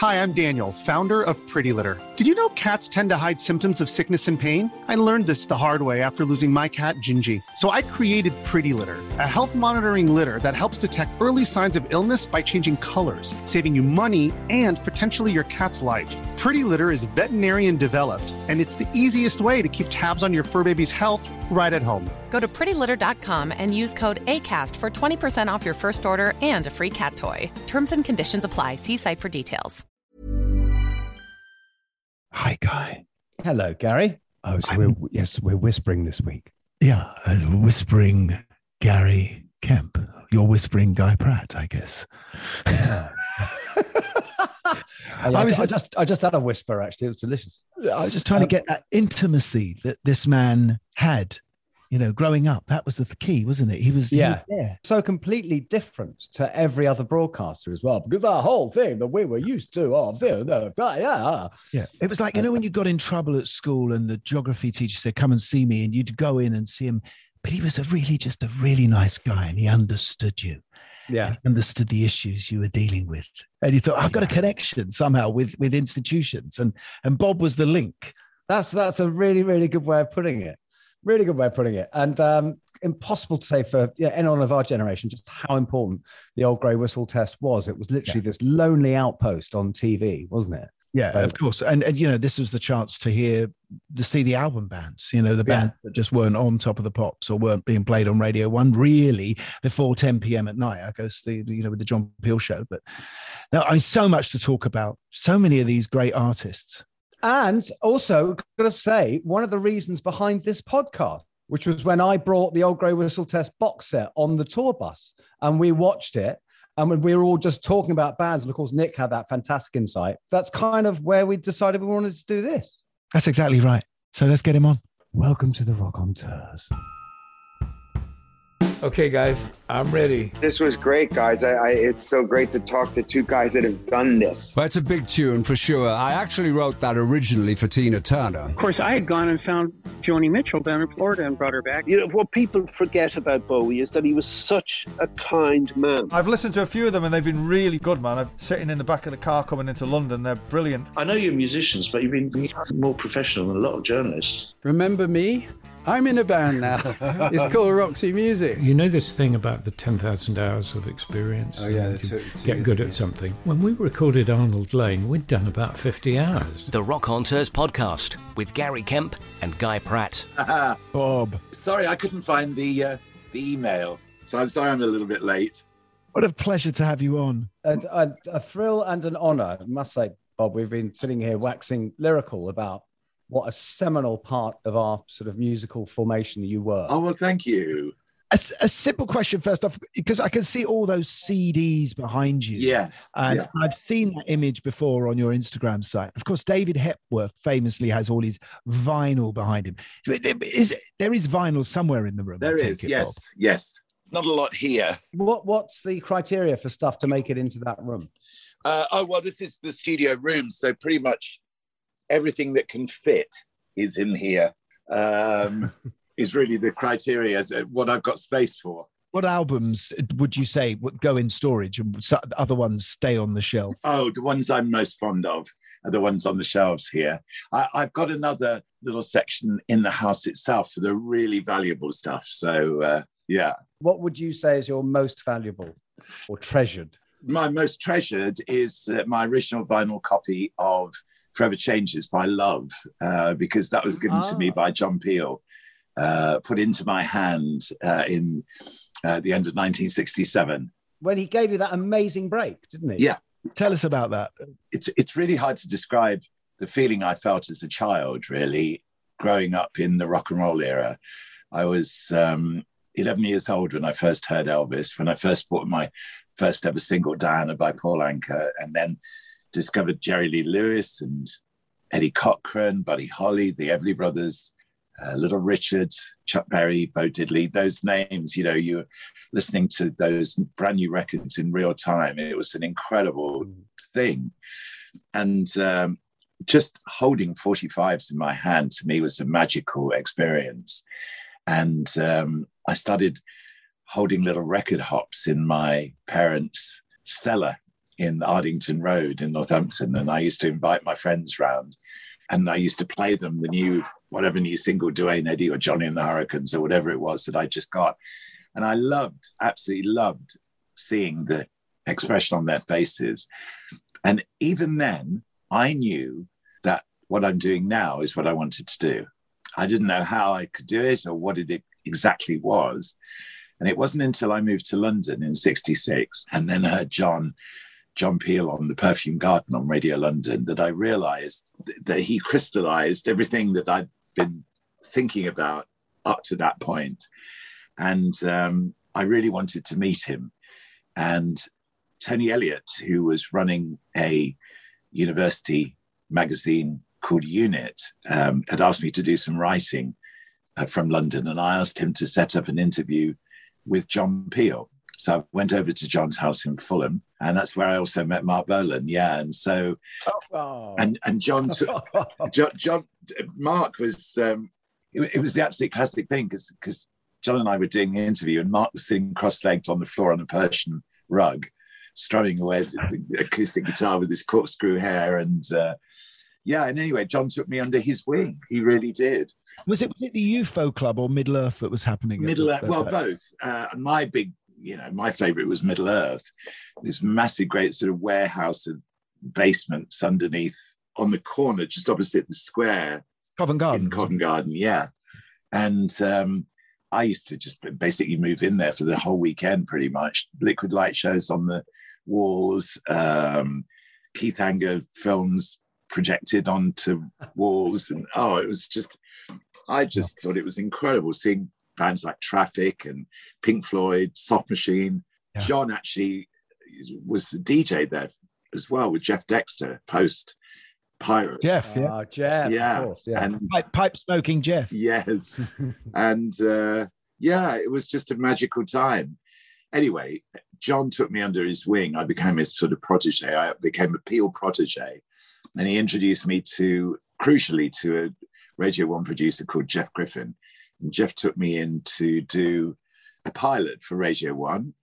Hi, I'm Daniel, founder of Pretty Litter. Did you know cats tend to hide symptoms of sickness and pain? I learned this the hard way after losing my cat, Gingy. So I created Pretty Litter, a health monitoring litter that helps detect early signs of illness by changing colors, saving you money and potentially your cat's life. Pretty Litter is veterinarian developed, and it's the easiest way to keep tabs on your fur baby's health right at home. Go to prettylitter.com and use code ACAST for 20% off your first order and a free cat toy. Terms and conditions apply. See site for details. Hi, Guy. Hello, Gary. Oh, so we're whispering this week. Yeah, whispering Gary Kemp. You're whispering Guy Pratt, I guess. I just had a whisper, actually. It was delicious. I was just trying to get that intimacy that this man had, growing up. That was the key, wasn't it? He was there. So completely different to every other broadcaster as well, because that whole thing that we were used to, Yeah. It was like, when you got in trouble at school and the geography teacher said, come and see me, and you'd go in and see him. But he was just a really nice guy, and he understood you. Yeah. He understood the issues you were dealing with. And you thought, I've got a connection somehow with institutions. And Bob was the link. That's a really, really good way of putting it. Really good way of putting it. And impossible to say for anyone of our generation just how important the old grey whistle test was. It was literally this lonely outpost on TV, wasn't it? Yeah, of course. And this was the chance to see the album bands, the bands that just weren't on Top of the Pops or weren't being played on Radio 1 really before 10 p.m. at night. I guess with the John Peel show. But now so much to talk about. So many of these great artists. And also, got to say, one of the reasons behind this podcast, which was when I brought the old grey whistle test box set on the tour bus and we watched it. And when we were all just talking about bands, and of course, Nick had that fantastic insight. That's kind of where we decided we wanted to do this. That's exactly right. So let's get him on. Welcome to the Raconteurs. Okay, guys, I'm ready. This was great, guys. It's so great to talk to two guys that have done this. Well, it's a big tune for sure. I actually wrote that originally for Tina Turner. Of course, I had gone and found Joni Mitchell down in Florida and brought her back. What people forget about Bowie is that he was such a kind man. I've listened to a few of them and they've been really good, man. I'm sitting in the back of the car coming into London. They're brilliant. I know you're musicians, but you've been more professional than a lot of journalists. Remember me? I'm in a band now. It's called Roxy Music. You know this thing about the 10,000 hours of experience? Oh, yeah. Get good at something. When we recorded Arnold Lane, we'd done about 50 hours. The Raconteurs podcast with Gary Kemp and Guy Pratt. Bob. Sorry, I couldn't find the email, so I'm sorry I'm a little bit late. What a pleasure to have you on. A thrill and an honour, I must say, Bob. We've been sitting here waxing lyrical about what a seminal part of our sort of musical formation you were. Oh, well, thank you. A simple question first off, because I can see all those CDs behind you. Yes. And I've seen that image before on your Instagram site. Of course, David Hepworth famously has all his vinyl behind him. There is vinyl somewhere in the room. There is, yes. Bob. Yes. Not a lot here. What's the criteria for stuff to make it into that room? Well, this is the studio room, so pretty much everything that can fit is in here, is really the criteria as what I've got space for. What albums would you say would go in storage and other ones stay on the shelf? Oh, the ones I'm most fond of are the ones on the shelves here. I've got another little section in the house itself for the really valuable stuff. So, yeah. What would you say is your most valuable or treasured? My most treasured is my original vinyl copy of Forever Changes by Love, because that was given to me by John Peel, put into my hand in the end of 1967. When he gave you that amazing break, didn't he? Yeah. Tell us about that. It's really hard to describe the feeling I felt as a child, really, growing up in the rock and roll era. I was 11 years old when I first heard Elvis, when I first bought my first ever single, Diana by Paul Anka, and then discovered Jerry Lee Lewis and Eddie Cochran, Buddy Holly, the Everly Brothers, Little Richard, Chuck Berry, Bo Diddley, those names, you were listening to those brand new records in real time. It was an incredible thing. And just holding 45s in my hand to me was a magical experience. And I started holding little record hops in my parents' cellar in Ardington Road in Northampton, and I used to invite my friends round, and I used to play them the whatever new single, Duane Eddy or Johnny and the Hurricanes or whatever it was that I just got. And I absolutely loved seeing the expression on their faces. And even then, I knew that what I'm doing now is what I wanted to do. I didn't know how I could do it or what it exactly was. And it wasn't until I moved to London in '66 and then heard John Peel on The Perfume Garden on Radio London that I realized that he crystallized everything that I'd been thinking about up to that point. And I really wanted to meet him. And Tony Elliott, who was running a university magazine called Unit, had asked me to do some writing from London. And I asked him to set up an interview with John Peel. So I went over to John's house in Fulham, and that's where I also met Mark Bolan. Yeah, and so, and John, Mark was. It was the absolute classic thing because John and I were doing the interview, and Mark was sitting cross-legged on the floor on a Persian rug, strumming away the acoustic guitar with his corkscrew hair, and and anyway, John took me under his wing. He really did. Was it the UFO Club or Middle Earth that was happening? Middle Earth, well, both. My favorite was Middle Earth, this massive, great sort of warehouse of basements underneath on the corner, just opposite the square. Covent Garden. In Covent Garden, yeah. And I used to just basically move in there for the whole weekend, pretty much. Liquid light shows on the walls, Keith Anger films projected onto walls. And it was just, I just thought it was incredible seeing bands like Traffic and Pink Floyd, Soft Machine. Yeah. John actually was the DJ there as well with Jeff Dexter post Pirates. Jeff, yeah, of course, yeah. And pipe smoking Jeff. Yes, and it was just a magical time. Anyway, John took me under his wing. I became his sort of protege. I became a Peel protege, and he introduced me crucially to a Radio 1 producer called Jeff Griffin. And Jeff took me in to do a pilot for Radio 1.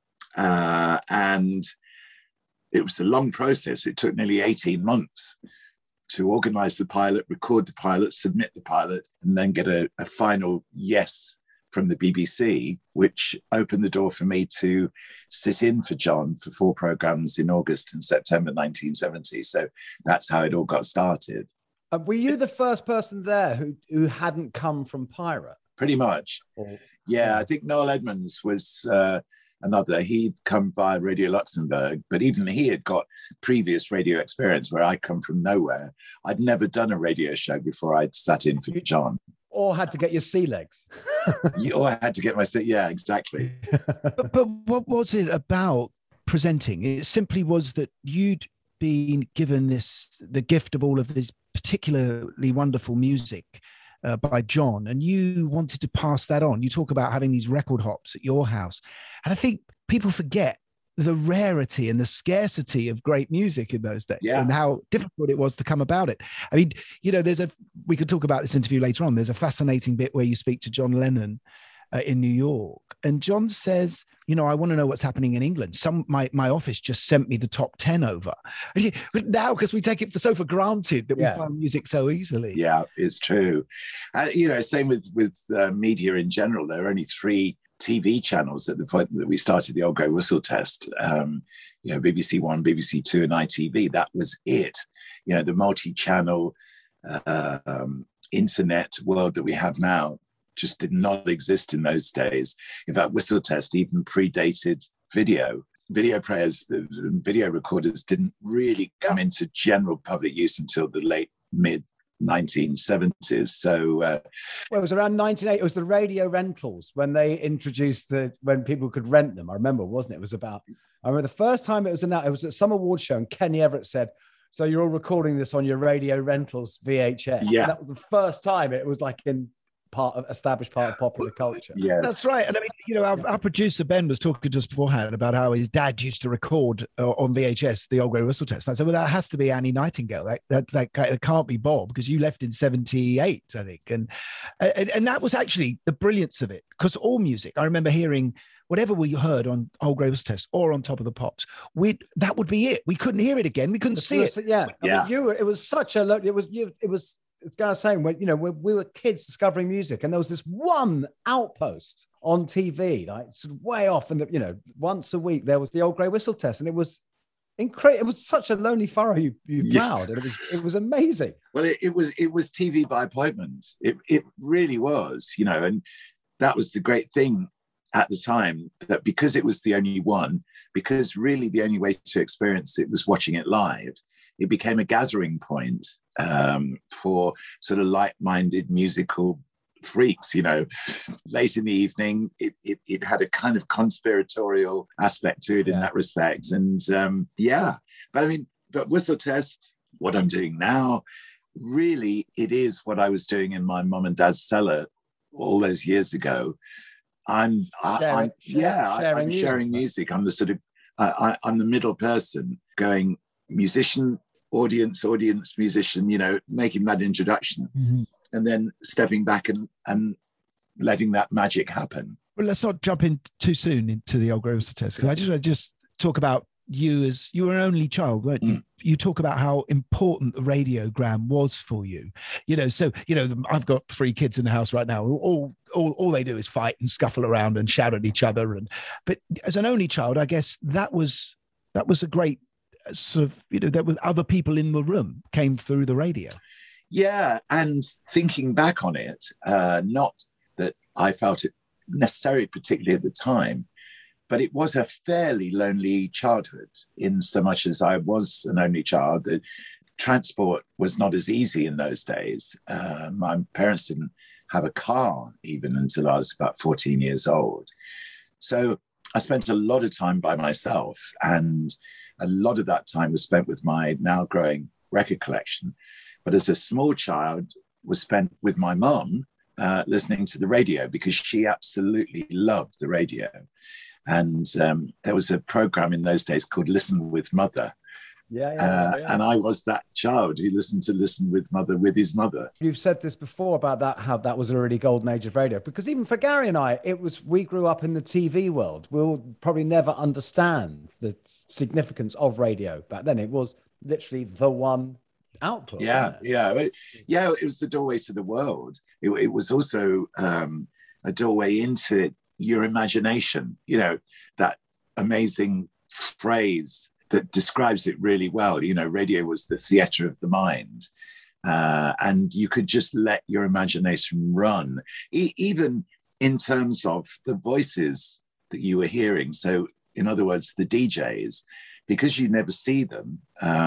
And it was a long process. It took nearly 18 months to organize the pilot, record the pilot, submit the pilot, and then get a final yes from the BBC, which opened the door for me to sit in for John for 4 programs in August and September 1970. So that's how it all got started. Were you the first person there who hadn't come from Pirate? Pretty much. Yeah, I think Noel Edmonds was another. He'd come via Radio Luxembourg, but even he had got previous radio experience where I come from nowhere. I'd never done a radio show before I'd sat in for John. Or had to get your sea legs. Or I had to get my sea, yeah, exactly. but what was it about presenting? It simply was that you'd been given the gift of all of this particularly wonderful music by John, and you wanted to pass that on. You talk about having these record hops at your house, and I think people forget the rarity and the scarcity of great music in those days, and how difficult it was to come about it. I mean, we could talk about this interview later on. There's a fascinating bit where you speak to John Lennon in New York, and John says, I want to know what's happening in England. My office just sent me the top 10 over. But now, because we take it for granted that we find music so easily. Yeah, it's true. Same with media in general. There are only 3 TV channels at the point that we started the Old Grey Whistle Test. BBC One, BBC Two, and ITV. That was it. The multi-channel internet world that we have now just did not exist in those days. In fact, Whistle Test even predated video. Video players, the video recorders didn't really come into general public use until the mid 1970s. So it was around 1980. It was the radio rentals when they introduced when people could rent them. I remember, wasn't it? I remember the first time it was announced, it was at some award show, and Kenny Everett said, "So you're all recording this on your radio rentals VHS." Yeah, and that was the first time it was like established part of popular culture. Yes. That's right. And I mean, our producer Ben was talking to us beforehand about how his dad used to record on VHS the Old Grey Whistle Test. And I said, well, that has to be Annie Nightingale. That can't be Bob, because you left in 78, I think. And that was actually the brilliance of it, because all music, I remember hearing whatever we heard on Old Grey Whistle Test or on Top of the Pops, that would be it. We couldn't hear it again. We couldn't see it. Yeah. I mean, it was such a, it was, it's kind of saying, when, when we were kids discovering music, and there was this one outpost on TV, like sort of way off, and once a week there was the Old Grey Whistle Test, and it was incredible. It was such a lonely furrow you plowed, and it was amazing. Well, it was TV by appointment. It really was, and that was the great thing at the time, that because it was the only one, because really the only way to experience it was watching it live, it became a gathering point for sort of like-minded musical freaks. Late in the evening, it had a kind of conspiratorial aspect to it in that respect. And but Whistle Test, what I'm doing now, really it is what I was doing in my mum and dad's cellar all those years ago. I'm sharing music. I'm the sort of I'm the middle person going musician, audience, musician, making that introduction, and then stepping back and letting that magic happen. Well, let's not jump in too soon into the Old Grey Whistle Test, because I just talk about you as you were an only child, weren't you? You talk about how important the radiogram was for you. I've got 3 kids in the house right now. All they do is fight and scuffle around and shout at each other. But as an only child, I guess that was a great sort of, there were other people in the room came through the radio. Yeah, and thinking back on it, not that I felt it necessarily particularly at the time, but it was a fairly lonely childhood, in so much as I was an only child. The transport was not as easy in those days. My parents didn't have a car even until I was about 14 years old. So I spent a lot of time by myself, and a lot of that time was spent with my now growing record collection. But as a small child, was spent with my mum listening to the radio, because she absolutely loved the radio. And there was a program in those days called Listen with Mother. And I was that child who listened to Listen with Mother with his mother. You've said this before about that, how that was a really golden age of radio, because even for Gary and I, we grew up in the TV world. We'll probably never understand the significance of radio back then. It was literally the one output. It was the doorway to the world. It was also a doorway into your imagination, that amazing phrase that describes it really well. Radio was the theatre of the mind, and you could just let your imagination run, even in terms of the voices that you were hearing. So in other words, the DJs, because you never see them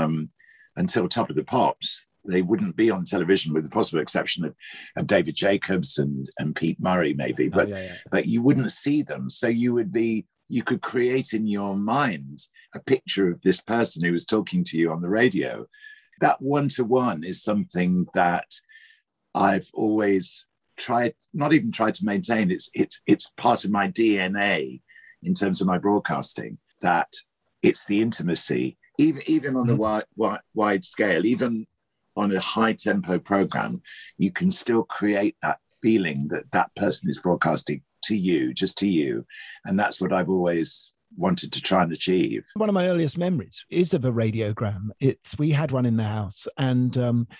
until Top of the Pops, they wouldn't be on television, with the possible exception of David Jacobs and Pete Murray, maybe, but you wouldn't see them. So you could create in your mind a picture of this person who was talking to you on the radio. That one-to-one is something that I've always not even tried to maintain. It's part of my DNA in terms of my broadcasting, that it's the intimacy, even on a wide scale, even on a high tempo program, you can still create that feeling that person is broadcasting to you, just to you. And that's what I've always wanted to try and achieve. One of my earliest memories is of a radiogram. We had one in the house, and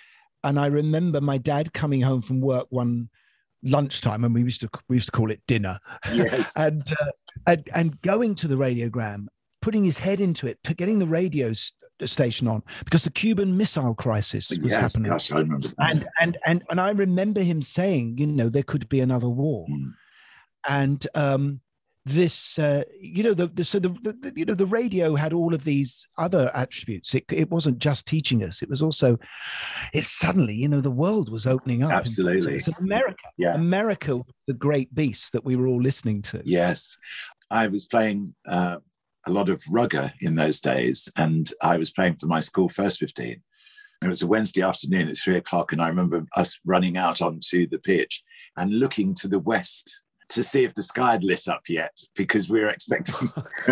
I remember my dad coming home from work one lunchtime, and we used to call it dinner. Yes. and going to the radiogram, putting his head into it, getting the radio station on, because the Cuban Missile Crisis was happening. Gosh, I remember that. And I remember him saying, there could be another war. And this, the radio had all of these other attributes. It wasn't just teaching us. It was also, suddenly, the world was opening up. Absolutely. It's America. Yeah. America was the great beast that we were all listening to. Yes. I was playing a lot of rugger in those days, and I was playing for my school First 15. It was a Wednesday afternoon at 3:00, and I remember us running out onto the pitch and looking to the west to see if the sky had lit up yet, because we were expecting,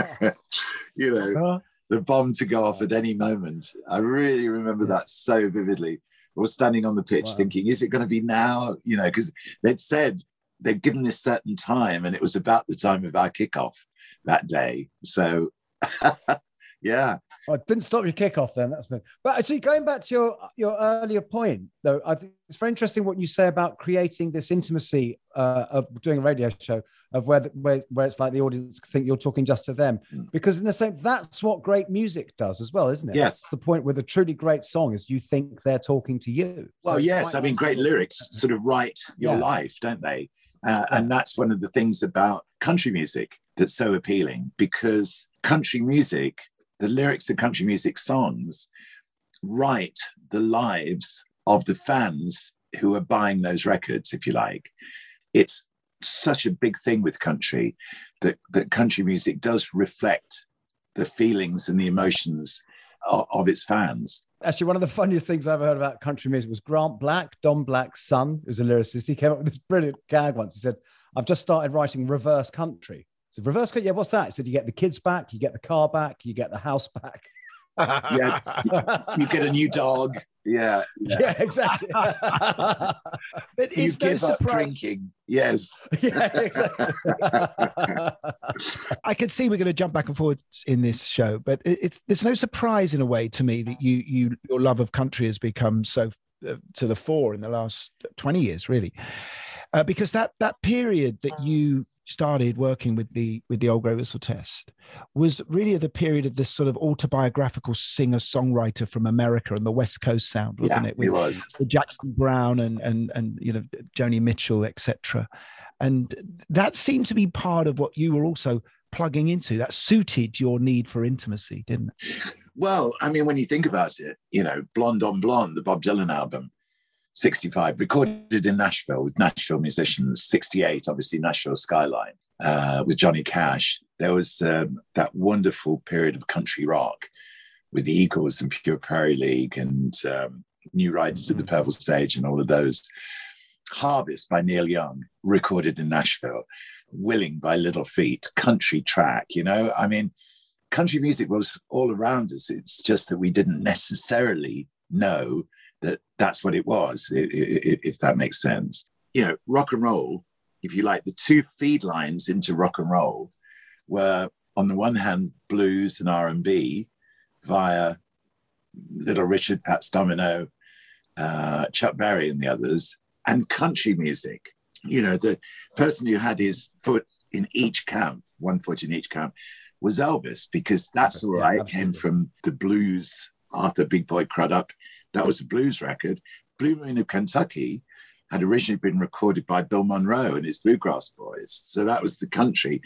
the bomb to go off at any moment. I really remember that so vividly. I was standing on the pitch thinking, is it going to be now? Because they'd said they'd given this certain time, and it was about the time of our kickoff that day. So, yeah. Well, it didn't stop your kickoff then. That's been. But actually, going back to your earlier point, though, I think it's very interesting what you say about creating this intimacy of doing a radio show, of where it's like the audience think you're talking just to them, because in the same, that's what great music does as well, isn't it? Yes. That's the point with a truly great song is you think they're talking to you. Well, So yes. I mean, great lyrics sort of write your life, don't they? And that's one of the things about country music that's so appealing, because country music, the lyrics of country music songs write the lives of the fans who are buying those records, if you like. It's such a big thing with country that country music does reflect the feelings and the emotions of its fans. Actually, one of the funniest things I've ever heard about country music was Grant Black, Don Black's son, who's a lyricist. He came up with this brilliant gag once. He said, I've just started writing reverse country. So reverse country, yeah, what's that? He said, you get the kids back, you get the car back, you get the house back. Yeah, you get a new dog. Yeah, yeah, exactly. But you give up drinking. Yes. Yeah, exactly. I can see we're going to jump back and forth in this show, but there's no surprise in a way to me that your love of country has become so to the fore in the last 20 years, really, because that period that you started working with the Old Grey Whistle Test was really the period of this sort of autobiographical singer-songwriter from America and the West Coast sound, wasn't it? It was. With Jackson Browne and you know, Joni Mitchell, etc. And that seemed to be part of what you were also plugging into. That suited your need for intimacy, didn't it? Well, I mean, when you think about it, you know, Blonde on Blonde, the Bob Dylan album, 65, recorded in Nashville with Nashville musicians. 68, obviously Nashville Skyline with Johnny Cash. There was that wonderful period of country rock with the Eagles and Pure Prairie League and New Riders of the Purple Sage and all of those. Harvest by Neil Young, recorded in Nashville. Willing by Little Feat, country track, you know? I mean, country music was all around us. It's just that we didn't necessarily know that that's what it was, if that makes sense. You know, rock and roll, if you like, the two feed lines into rock and roll were, on the one hand, blues and R&B via Little Richard, Pat Domino, Chuck Berry and the others, and country music. You know, the person who had his foot in each camp, one foot in each camp, was Elvis, because that's where I came from, the blues, Arthur Big Boy Crudup. That was a blues record. Blue Moon of Kentucky had originally been recorded by Bill Monroe and his Bluegrass Boys. So that was the country.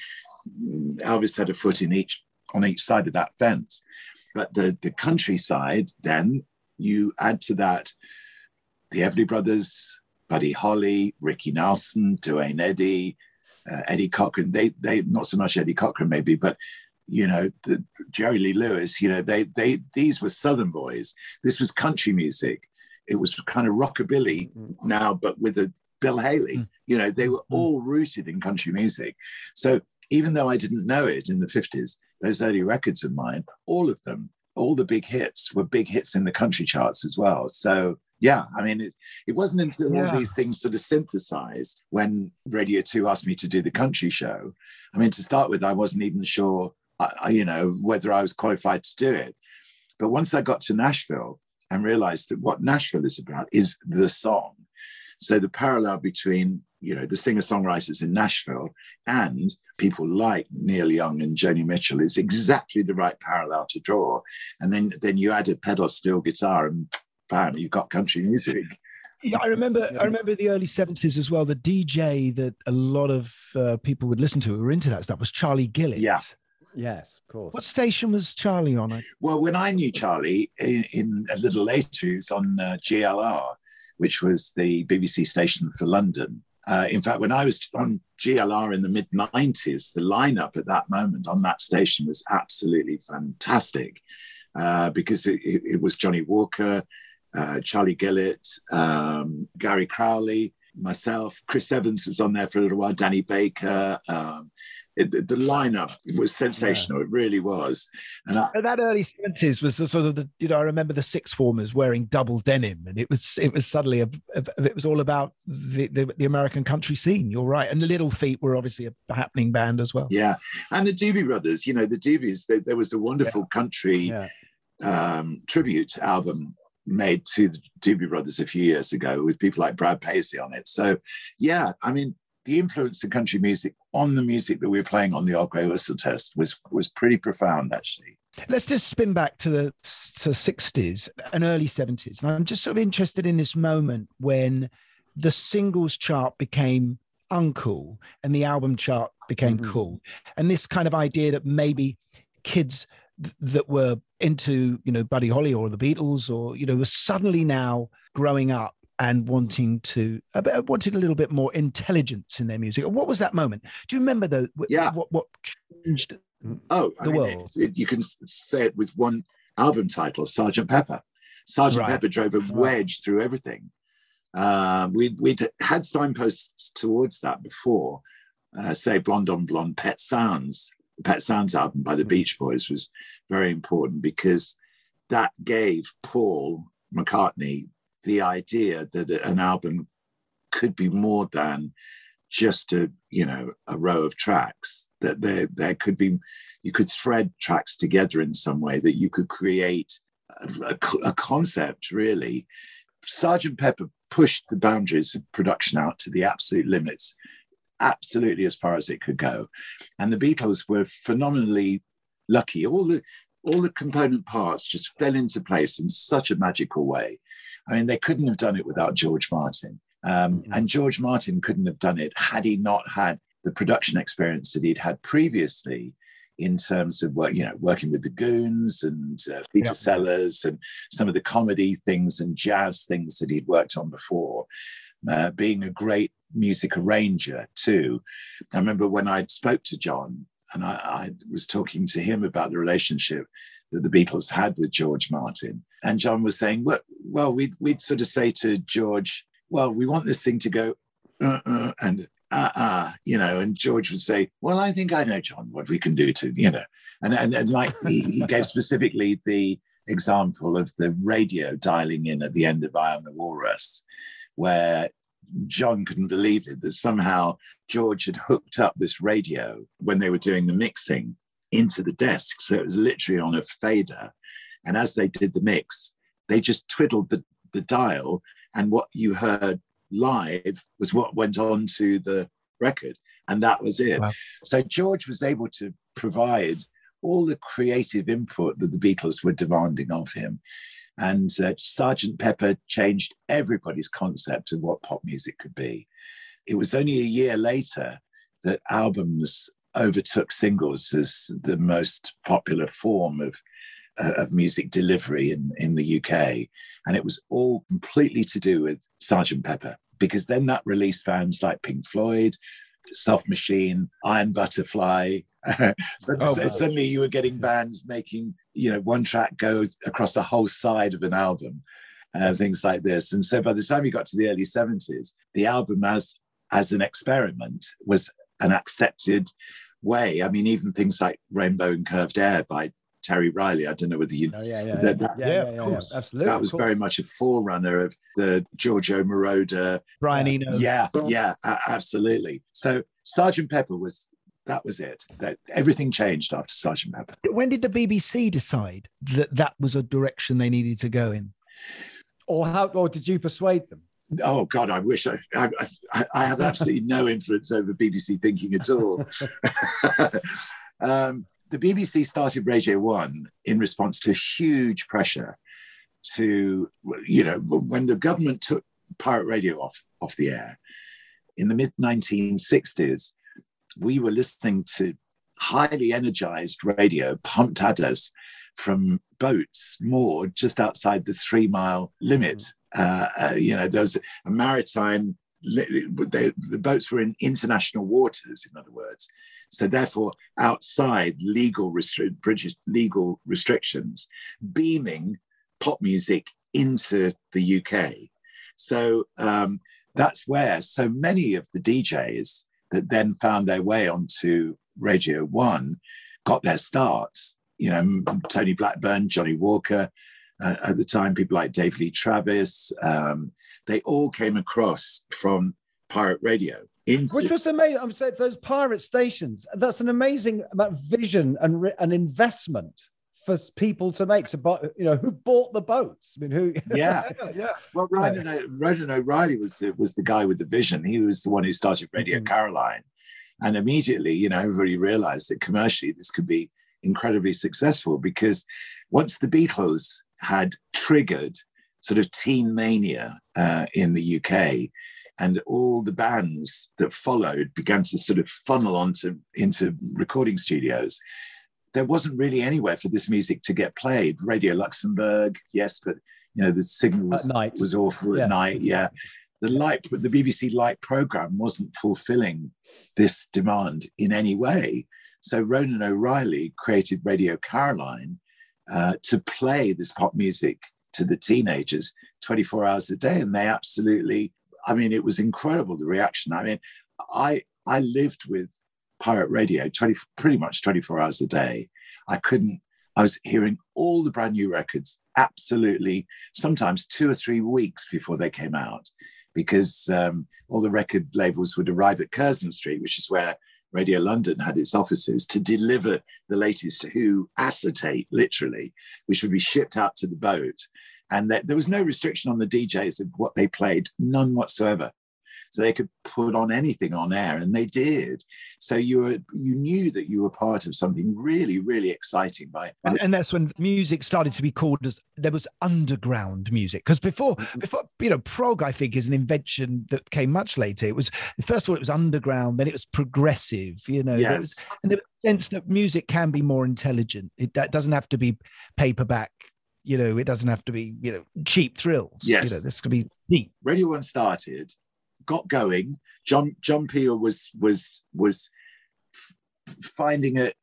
Elvis had a foot on each side of that fence. But the countryside, then you add to that the Everly Brothers, Buddy Holly, Ricky Nelson, Duane Eddy, Eddie Cochran. They not so much Eddie Cochran maybe, but you know, the Jerry Lee Lewis, you know, these were Southern boys. This was country music. It was kind of rockabilly now, but with a Bill Haley. You know, they were all rooted in country music. So even though I didn't know it in the 50s, those early records of mine, all of them, all the big hits were big hits in the country charts as well. So yeah, I mean, it wasn't until all these things sort of synthesized when Radio 2 asked me to do the country show. I mean, to start with, I wasn't even sure, you know, whether I was qualified to do it. But once I got to Nashville and realized that what Nashville is about is the song. So the parallel between, you know, the singer-songwriters in Nashville and people like Neil Young and Joni Mitchell is exactly the right parallel to draw. And then you add a pedal steel guitar and bam, you've got country music. Yeah, I remember the early 70s as well. The DJ that a lot of people would listen to who were into that stuff was Charlie Gillett. Yeah. Yes, of course. What station was Charlie on? Well, when I knew Charlie, in a little later, he was on GLR, which was the BBC station for London. In fact, when I was on GLR in the mid-90s, the lineup at that moment on that station was absolutely fantastic because it was Johnny Walker, Charlie Gillett, Gary Crowley, myself, Chris Evans was on there for a little while, Danny Baker, the lineup was sensational. It really was. And that early 70s was the sort of the, I remember the Sixth Formers wearing double denim, and it was suddenly it was all about the American country scene. You're right. And the Little Feat were obviously a happening band as well. Yeah. And the Doobie Brothers, the Doobies, there was a wonderful country tribute album made to the Doobie Brothers a few years ago with people like Brad Paisley on it. So, yeah, I mean, the influence of country music on the music that we were playing on the Old Grey Whistle Test was pretty profound, actually. Let's just spin back to the 60s and early 70s. And I'm just sort of interested in this moment when the singles chart became uncool and the album chart became cool. And this kind of idea that maybe kids that were into, Buddy Holly or the Beatles or, were suddenly now growing up and wanting a little bit more intelligence in their music. What was that moment? Do you remember though? Yeah. What changed the world? You can say it with one album title, Sgt. Pepper. Sgt. Pepper drove a wedge through everything. We'd had signposts towards that before. Say Blonde on Blonde, Pet Sounds. The Pet Sounds album by the Beach Boys was very important because that gave Paul McCartney the idea that an album could be more than just a row of tracks, that there could be, you could thread tracks together in some way, that you could create a concept, really. Sgt. Pepper pushed the boundaries of production out to the absolute limits, absolutely as far as it could go. And the Beatles were phenomenally lucky. All the component parts just fell into place in such a magical way. I mean, they couldn't have done it without George Martin. And George Martin couldn't have done it had he not had the production experience that he'd had previously in terms of working with the Goons and Peter Sellers and some of the comedy things and jazz things that he'd worked on before. Being a great music arranger too. I remember when I spoke to John and I was talking to him about the relationship that the Beatles had with George Martin. And John was saying, well, we'd sort of say to George, well, we want this thing to go, and George would say, well, I think I know, John, what we can do to, and like he gave specifically the example of the radio dialing in at the end of I Am the Walrus, where John couldn't believe it, that somehow George had hooked up this radio when they were doing the mixing into the desk. So it was literally on a fader. And as they did the mix, they just twiddled the dial, and what you heard live was what went on to the record. And that was it. Wow. So George was able to provide all the creative input that the Beatles were demanding of him. And Sgt. Pepper changed everybody's concept of what pop music could be. It was only a year later that albums overtook singles as the most popular form of music delivery in the UK. And it was all completely to do with Sgt. Pepper, because then that released bands like Pink Floyd, Soft Machine, Iron Butterfly. Suddenly you were getting bands making, one track go across the whole side of an album, things like this. And so by the time you got to the early 70s, the album as an experiment was an accepted way. I mean, even things like Rainbow and Curved Air by Terry Riley. I don't know whether you know. Yeah, absolutely. That was very much a forerunner of the Giorgio Moroder. Brian Eno. Yeah, absolutely. So Sgt. Pepper was it. That everything changed after Sgt. Pepper. When did the BBC decide that was a direction they needed to go in? Or did you persuade them? Oh God, I wish I have absolutely no influence over BBC thinking at all. The BBC started Radio 1 in response to huge pressure to, when the government took pirate radio off the air in the mid-1960s, we were listening to highly energized radio pumped at us from boats moored just outside the 3-mile limit. There was a maritime, the boats were in international waters, in other words. So therefore, outside British legal restrictions, beaming pop music into the UK. So that's where so many of the DJs that then found their way onto Radio 1 got their starts. You know, Tony Blackburn, Johnny Walker, at the time, people like Dave Lee Travis, they all came across from pirate radio. Which was amazing. I'm saying those pirate stations, that's an amazing amount of vision and an investment for people to make, to buy, you know, who bought the boats? I mean, who? Yeah. Well, Ronan O'Reilly was the guy with the vision. He was the one who started Radio Caroline. And immediately, you know, everybody realized that commercially this could be incredibly successful, because once the Beatles had triggered sort of teen mania in the UK, and all the bands that followed began to sort of funnel into recording studios, there wasn't really anywhere for this music to get played. Radio Luxembourg, yes, but you know, the signal was awful at night. Yeah. The BBC Light program wasn't fulfilling this demand in any way. So Ronan O'Reilly created Radio Caroline to play this pop music to the teenagers 24 hours a day. And they absolutely, I mean, it was incredible, the reaction. I mean, I lived with pirate radio pretty much 24 hours a day. I was hearing all the brand new records, absolutely, sometimes 2 or 3 weeks before they came out, because all the record labels would arrive at Curzon Street, which is where Radio London had its offices, to deliver the latest Who acetate, literally, which would be shipped out to the boat. And there was no restriction on the DJs of what they played, none whatsoever. So they could put on anything on air, and they did. So you knew that you were part of something really, really exciting. And that's when music started to be called as, there was underground music. Because before, you know, prog, I think, is an invention that came much later. It was, first of all, it was underground, then it was progressive, you know. Yes. And there was a sense that music can be more intelligent. That doesn't have to be paperback. You know, it doesn't have to be, you know, cheap thrills. Yes. You know, this could be deep. Radio 1 started, got going. John Peel was finding a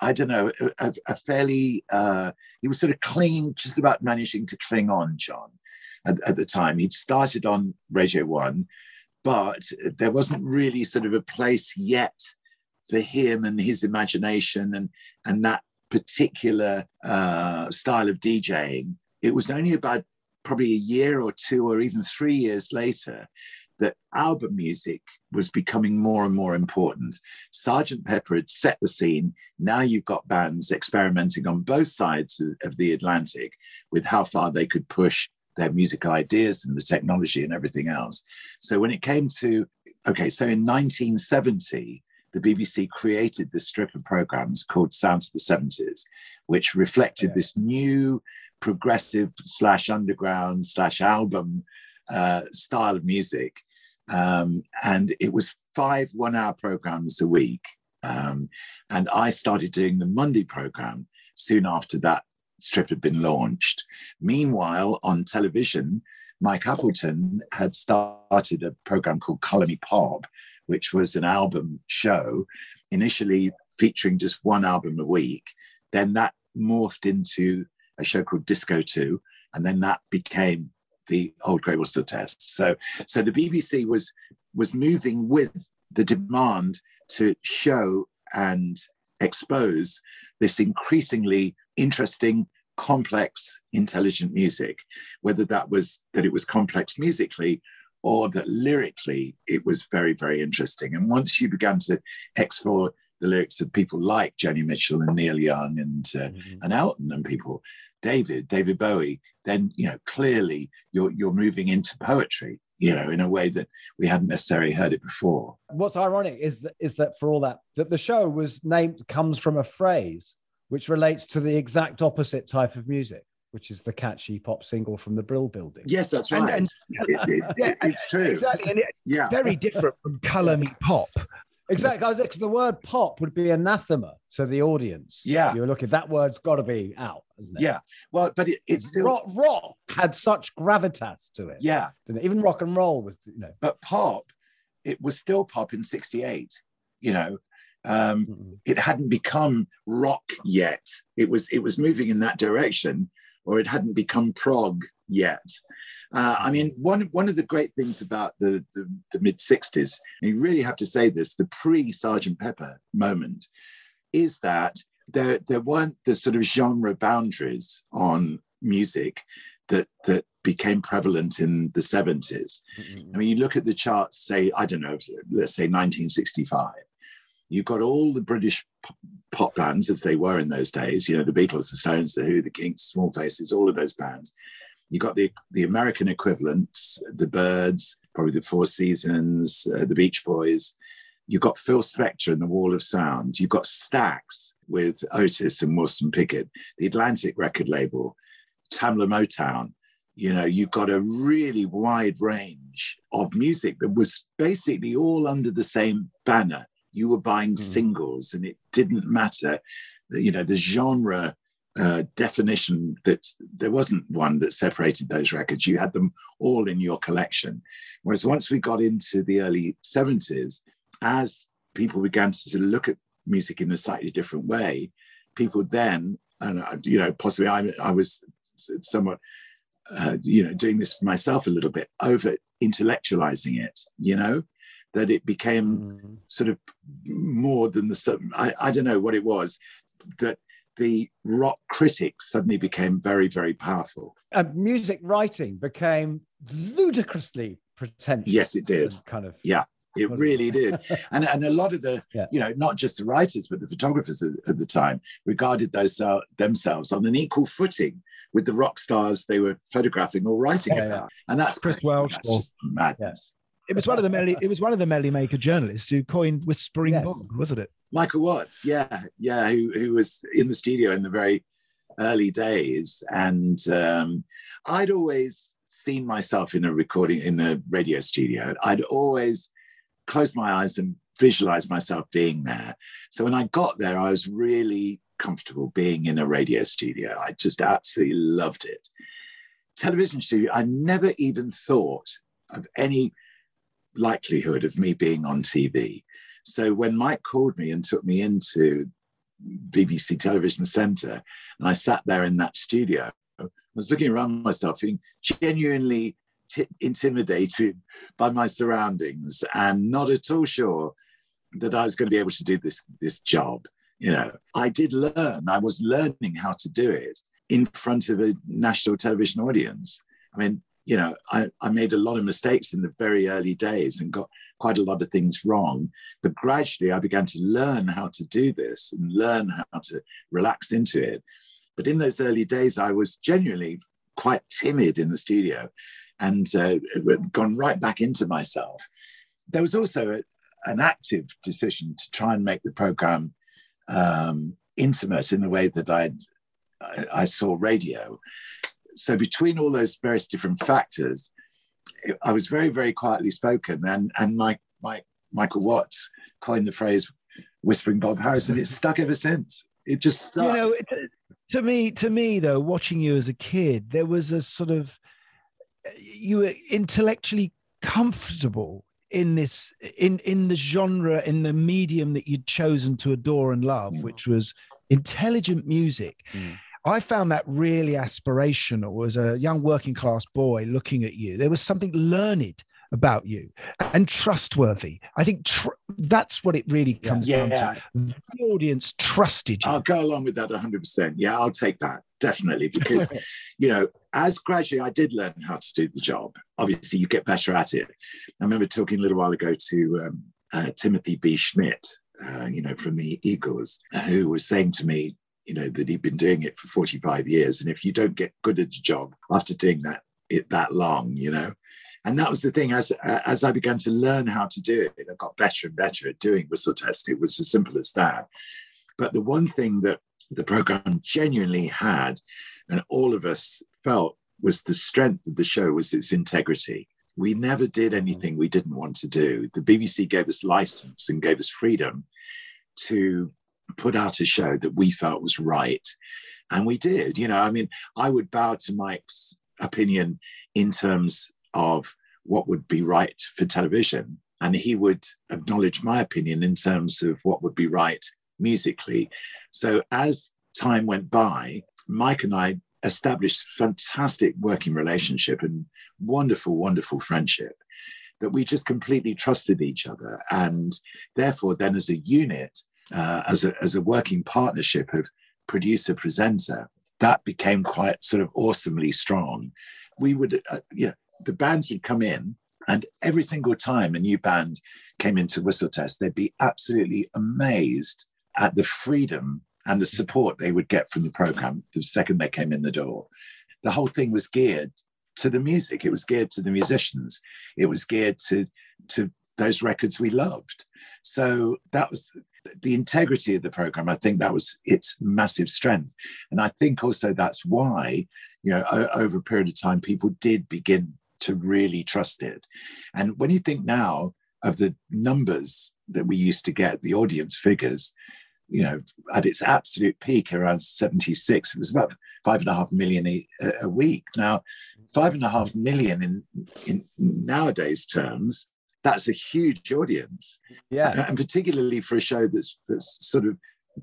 fairly, he was sort of clinging, just about managing to cling on, John, at the time. He'd started on Radio 1, but there wasn't really sort of a place yet for him and his imagination and that particular style of DJing. It was only about probably a year or 2 or even 3 years later that album music was becoming more and more important. Sgt. Pepper had set the scene. Now you've got bands experimenting on both sides of the Atlantic with how far they could push their music ideas and the technology and everything else. So when it came to, so in 1970, the BBC created this strip of programs called Sounds of the 70s, which reflected this new progressive / underground / album style of music. And it was 5 one-hour programs a week. And I started doing the Monday program soon after that strip had been launched. Meanwhile, on television, Mike Appleton had started a program called Colour Me Pop, which was an album show, initially featuring just 1 album a week. Then that morphed into a show called Disco 2, and then that became the Old Grey Whistle Test. So the BBC was moving with the demand to show and expose this increasingly interesting, complex, intelligent music, whether that it was complex musically or that lyrically it was very, very interesting. And once you began to explore the lyrics of people like Joni Mitchell and Neil Young and Elton and people, David Bowie, then, you know, clearly you're moving into poetry, you know, in a way that we hadn't necessarily heard it before. What's ironic is that for all that the show was comes from a phrase which relates to the exact opposite type of music, which is the catchy pop single from the Brill Building. Yes, that's right. It's true. Exactly. And very different from Colour Me Pop. Exactly. The word pop would be anathema to the audience. Yeah. You're looking, that word's got to be out, isn't it? Yeah. Well, but it's still... Rock had such gravitas to it. Yeah. Didn't it? Even rock and roll was, you know. But pop, it was still pop in 68, you know. It hadn't become rock yet. It was moving in that direction or it hadn't become prog yet. I mean, one of the great things about the mid-60s, and you really have to say this, the pre-Sgt. Pepper moment, is that there weren't the sort of genre boundaries on music that became prevalent in the 70s. I mean, you look at the charts, say, I don't know, let's say 1965. You've got all the British pop bands, as they were in those days, you know, the Beatles, the Stones, the Who, the Kinks, Small Faces, all of those bands. You got the American equivalents, the Byrds, probably the Four Seasons, the Beach Boys. You've got Phil Spector and the Wall of Sound. You've got Stax with Otis and Wilson Pickett, the Atlantic record label, Tamla Motown. You know, you've got a really wide range of music that was basically all under the same banner. You were buying singles, and it didn't matter, you know, the genre definition, that there wasn't one that separated those records. You had them all in your collection. Whereas once we got into the early 70s, as people began to look at music in a slightly different way, people then, and you know, possibly I was somewhat, you know, doing this myself a little bit, over intellectualizing it, you know, that it became sort of more than I don't know what it was, that the rock critics suddenly became very, very powerful. Music writing became ludicrously pretentious. Yes, it did. Kind of. Yeah, it really did. And a lot of the, you know, not just the writers, but the photographers at the time regarded themselves on an equal footing with the rock stars they were photographing or writing about. And that's Chris Welch. That's just madness. It was one of the Melly Maker journalists who coined Whispering Bog, wasn't it? Michael Watts, who was in the studio in the very early days. And I'd always seen myself in a radio studio. I'd always closed my eyes and visualized myself being there. So when I got there, I was really comfortable being in a radio studio. I just absolutely loved it. Television studio, I never even thought of any likelihood of me being on TV. So when Mike called me and took me into BBC Television Centre, and I sat there in that studio, I was looking around myself, being genuinely intimidated by my surroundings and not at all sure that I was going to be able to do this job. You know, I did learn. I was learning how to do it in front of a national television audience. I mean, you know, I made a lot of mistakes in the very early days and got quite a lot of things wrong. But gradually I began to learn how to do this and learn how to relax into it. But in those early days, I was genuinely quite timid in the studio and gone right back into myself. There was also an active decision to try and make the program intimate in the way that I saw radio. So between all those various different factors, I was very, very quietly spoken. And Michael Watts coined the phrase "Whispering Bob Harris," and it's stuck ever since. It just stuck. You know, to me though, watching you as a kid, there was a sort of, you were intellectually comfortable in this, in the genre, in the medium that you'd chosen to adore and love, which was intelligent music. I found that really aspirational as a young working class boy looking at you. There was something learned about you and trustworthy. I think that's what it really comes down to. The audience trusted you. I'll go along with that 100%. Yeah, I'll take that, definitely. Because, you know, as gradually I did learn how to do the job, obviously you get better at it. I remember talking a little while ago to Timothy B. Schmidt, you know, from the Eagles, who was saying to me, you know, that he'd been doing it for 45 years. And if you don't get good at a job after doing that long, you know, and that was the thing, as I began to learn how to do it, I got better and better at doing Whistle Test. It was as simple as that. But the one thing that the program genuinely had, and all of us felt, was the strength of the show was its integrity. We never did anything we didn't want to do. The BBC gave us license and gave us freedom to put out a show that we felt was right. And we did. You know, I mean, I would bow to Mike's opinion in terms of what would be right for television, and he would acknowledge my opinion in terms of what would be right musically. So as time went by, Mike and I established fantastic working relationship and wonderful, wonderful friendship, that we just completely trusted each other. And therefore, then as a unit, as a working partnership of producer-presenter, that became quite sort of awesomely strong. We would, the bands would come in, and every single time a new band came into Whistletest, they'd be absolutely amazed at the freedom and the support they would get from the program the second they came in the door. The whole thing was geared to the music. It was geared to the musicians. It was geared to those records we loved. So that was the integrity of the program. I think that was its massive strength. And I think also that's why, over a period of time, people did begin to really trust it. And when you think now of the numbers that we used to get, the audience figures, at its absolute peak around 76, it was about 5.5 million a week. Now, 5.5 million in nowadays terms, that's a huge audience. Yeah. And particularly for a show that's sort of,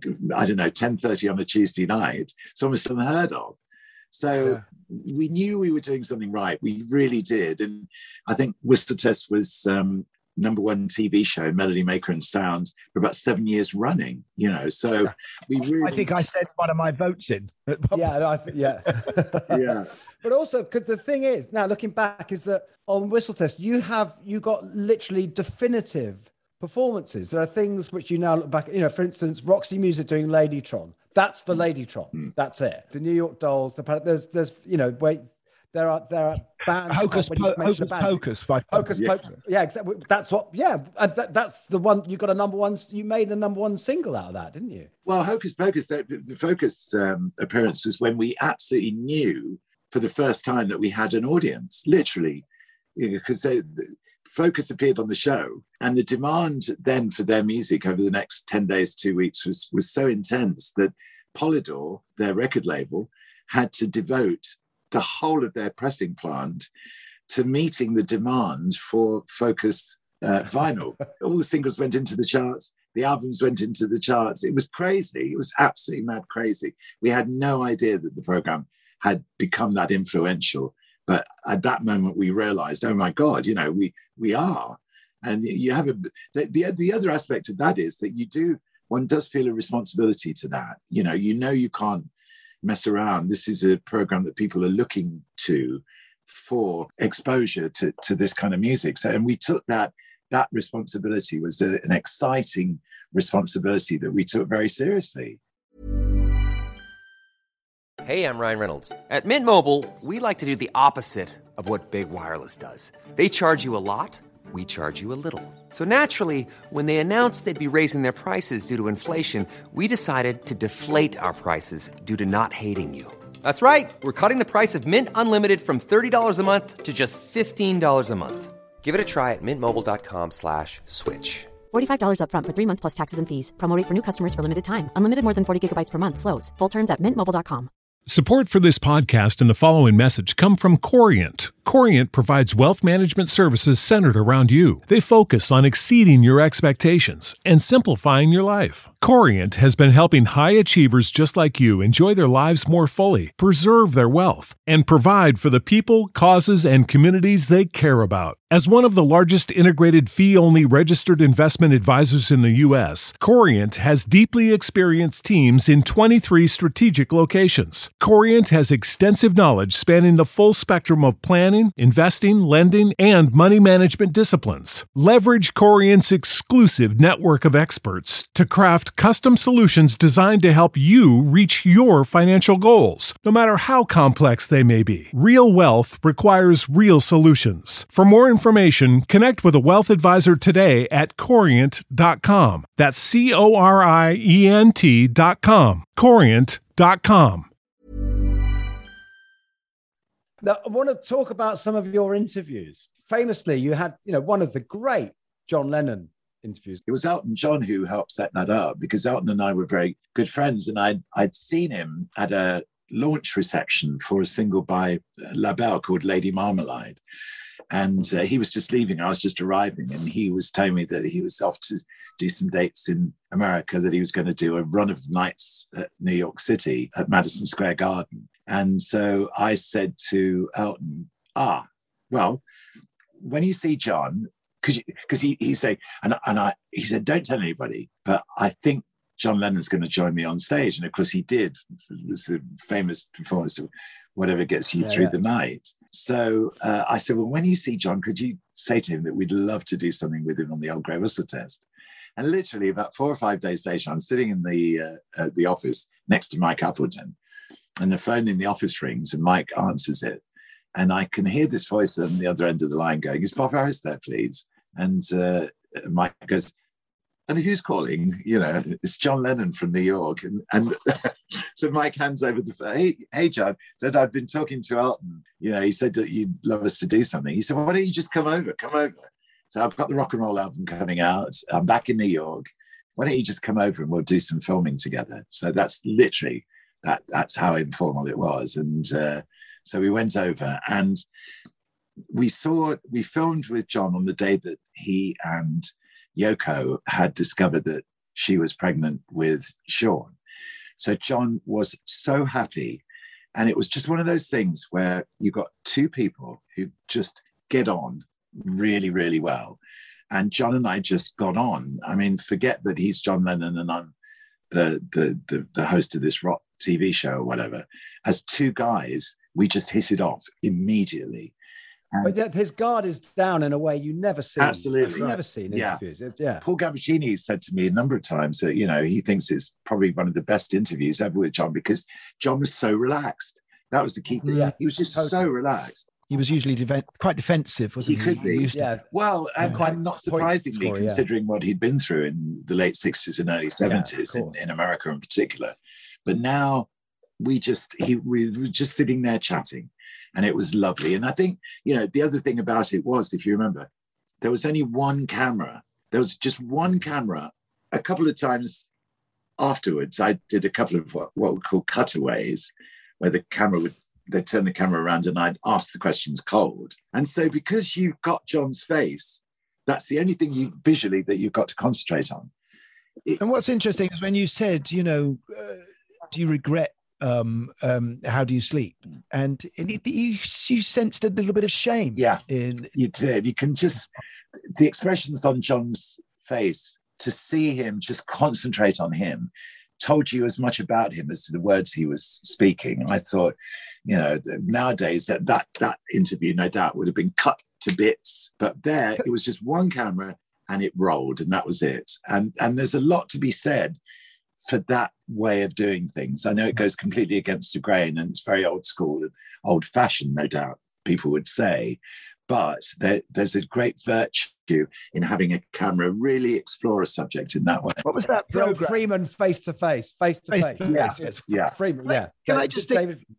10:30 on a Tuesday night, it's almost unheard of. So we knew we were doing something right. We really did. And I think Whistletest was number one TV show, Melody Maker and Sound, for about 7 years running, so we really... I think I sent one of my votes in. Yeah. But also, because the thing is, now looking back, is that on Whistletest, you got literally definitive performances. There are things which you now look back, for instance, Roxy Music doing Ladytron. That's the Ladytron. That's it. The New York Dolls, there's there are bands. Hocus Pocus. Yeah, exactly. That's what. Yeah, that's the one. You got a number one. You made a number one single out of that, didn't you? Well, Hocus Pocus. The Focus appearance was when we absolutely knew for the first time that we had an audience. Literally, because the Focus appeared on the show, and the demand then for their music over the next 10 days, 2 weeks was so intense that Polydor, their record label, had to devote the whole of their pressing plant to meeting the demand for Focus vinyl. All the singles went into the charts. The albums went into the charts. It was crazy. It was absolutely mad crazy. We had no idea that the program had become that influential. But at that moment, we realized, oh my God, we are. And you have the other aspect of that is that one does feel a responsibility to that. You can't mess around. This is a program that people are looking to for exposure to this kind of music. So, and we took that responsibility was an exciting responsibility that we took very seriously. Hey, I'm Ryan Reynolds. At Mint Mobile, we like to do the opposite of what Big Wireless does. They charge you a lot, we charge you a little. So naturally, when they announced they'd be raising their prices due to inflation, we decided to deflate our prices due to not hating you. That's right. We're cutting the price of Mint Unlimited from $30 a month to just $15 a month. Give it a try at mintmobile.com/switch. $45 up front for 3 months plus taxes and fees. Promo rate for new customers for limited time. Unlimited more than 40 gigabytes per month. Slows full terms at mintmobile.com. Support for this podcast and the following message come from Corient. Corient provides wealth management services centered around you. They focus on exceeding your expectations and simplifying your life. Corient has been helping high achievers just like you enjoy their lives more fully, preserve their wealth, and provide for the people, causes, and communities they care about. As one of the largest integrated fee-only registered investment advisors in the U.S., Corient has deeply experienced teams in 23 strategic locations. Corient has extensive knowledge spanning the full spectrum of planning, investing, lending, and money management disciplines. Leverage Corient's exclusive network of experts to craft custom solutions designed to help you reach your financial goals, no matter how complex they may be. Real wealth requires real solutions. For more information, connect with a wealth advisor today at Corient.com. That's Corient.com. Corient.com. Now, I want to talk about some of your interviews. Famously, you had, one of the great John Lennon interviews. It was Elton John who helped set that up, because Elton and I were very good friends, and I'd seen him at a launch reception for a single by LaBelle called Lady Marmalade. And he was just leaving. I was just arriving, and he was telling me that he was off to do some dates in America, that he was going to do a run of nights at New York City at Madison Square Garden. And so I said to Elton, well, when you see John, because he said, he said, don't tell anybody, but I think John Lennon's going to join me on stage. And of course he did. It was the famous performance of Whatever Gets You Through the Night. So I said, well, when you see John, could you say to him that we'd love to do something with him on the Old Grey Whistle Test? And literally about 4 or 5 days later, I'm sitting in the office next to Mike Appleton, and the phone in the office rings and Mike answers it. And I can hear this voice on the other end of the line going, is Bob Harris there, please? And Mike goes, and who's calling? You know, it's John Lennon from New York. And so Mike hands over the phone. Hey, John, said, I've been talking to Elton. You know, he said that you'd love us to do something. He said, why don't you just come over? So I've got the rock and roll album coming out. I'm back in New York. Why don't you just come over and we'll do some filming together? So that's literally, that's how informal it was. And so we went over and we filmed with John on the day that he and Yoko had discovered that she was pregnant with Sean. So John was so happy. And it was just one of those things where you got two people who just get on really, really well. And John and I just got on. I mean, forget that he's John Lennon and I'm the host of this rock TV show or whatever. As two guys, we just hit it off immediately. But his guard is down in a way you never see. Absolutely. You've never seen interviews. Paul Gambaccini said to me a number of times that, you know, he thinks it's probably one of the best interviews ever with John because John was so relaxed. That was the key thing. Yeah, he was just so relaxed. He was usually quite defensive, wasn't he? He could be. Yeah. Well, and quite not surprisingly, considering what he'd been through in the late 60s and early 70s in America in particular. But now we were just sitting there chatting. And it was lovely. And I think, you know, the other thing about it was, if you remember, there was only one camera. There was just one camera. A couple of times afterwards, I did a couple of what we call cutaways, where they'd turn the camera around and I'd ask the questions cold. And so because you've got John's face, that's the only thing visually that you've got to concentrate on. And what's interesting is when you said, you know, do you regret how do you sleep? And you sensed a little bit of shame. Yeah, you did. You can just, the expressions on John's face, to see him just concentrate on him, told you as much about him as the words he was speaking. I thought, you know, nowadays that interview no doubt would have been cut to bits, but there it was just one camera and it rolled and that was it. And there's a lot to be said for that way of doing things. I know it goes completely against the grain and it's very old school and old fashioned, no doubt people would say, but there's a great virtue in having a camera really explore a subject in that way. What was that program? Freeman face to face. Yeah. Freeman, yeah. Can I just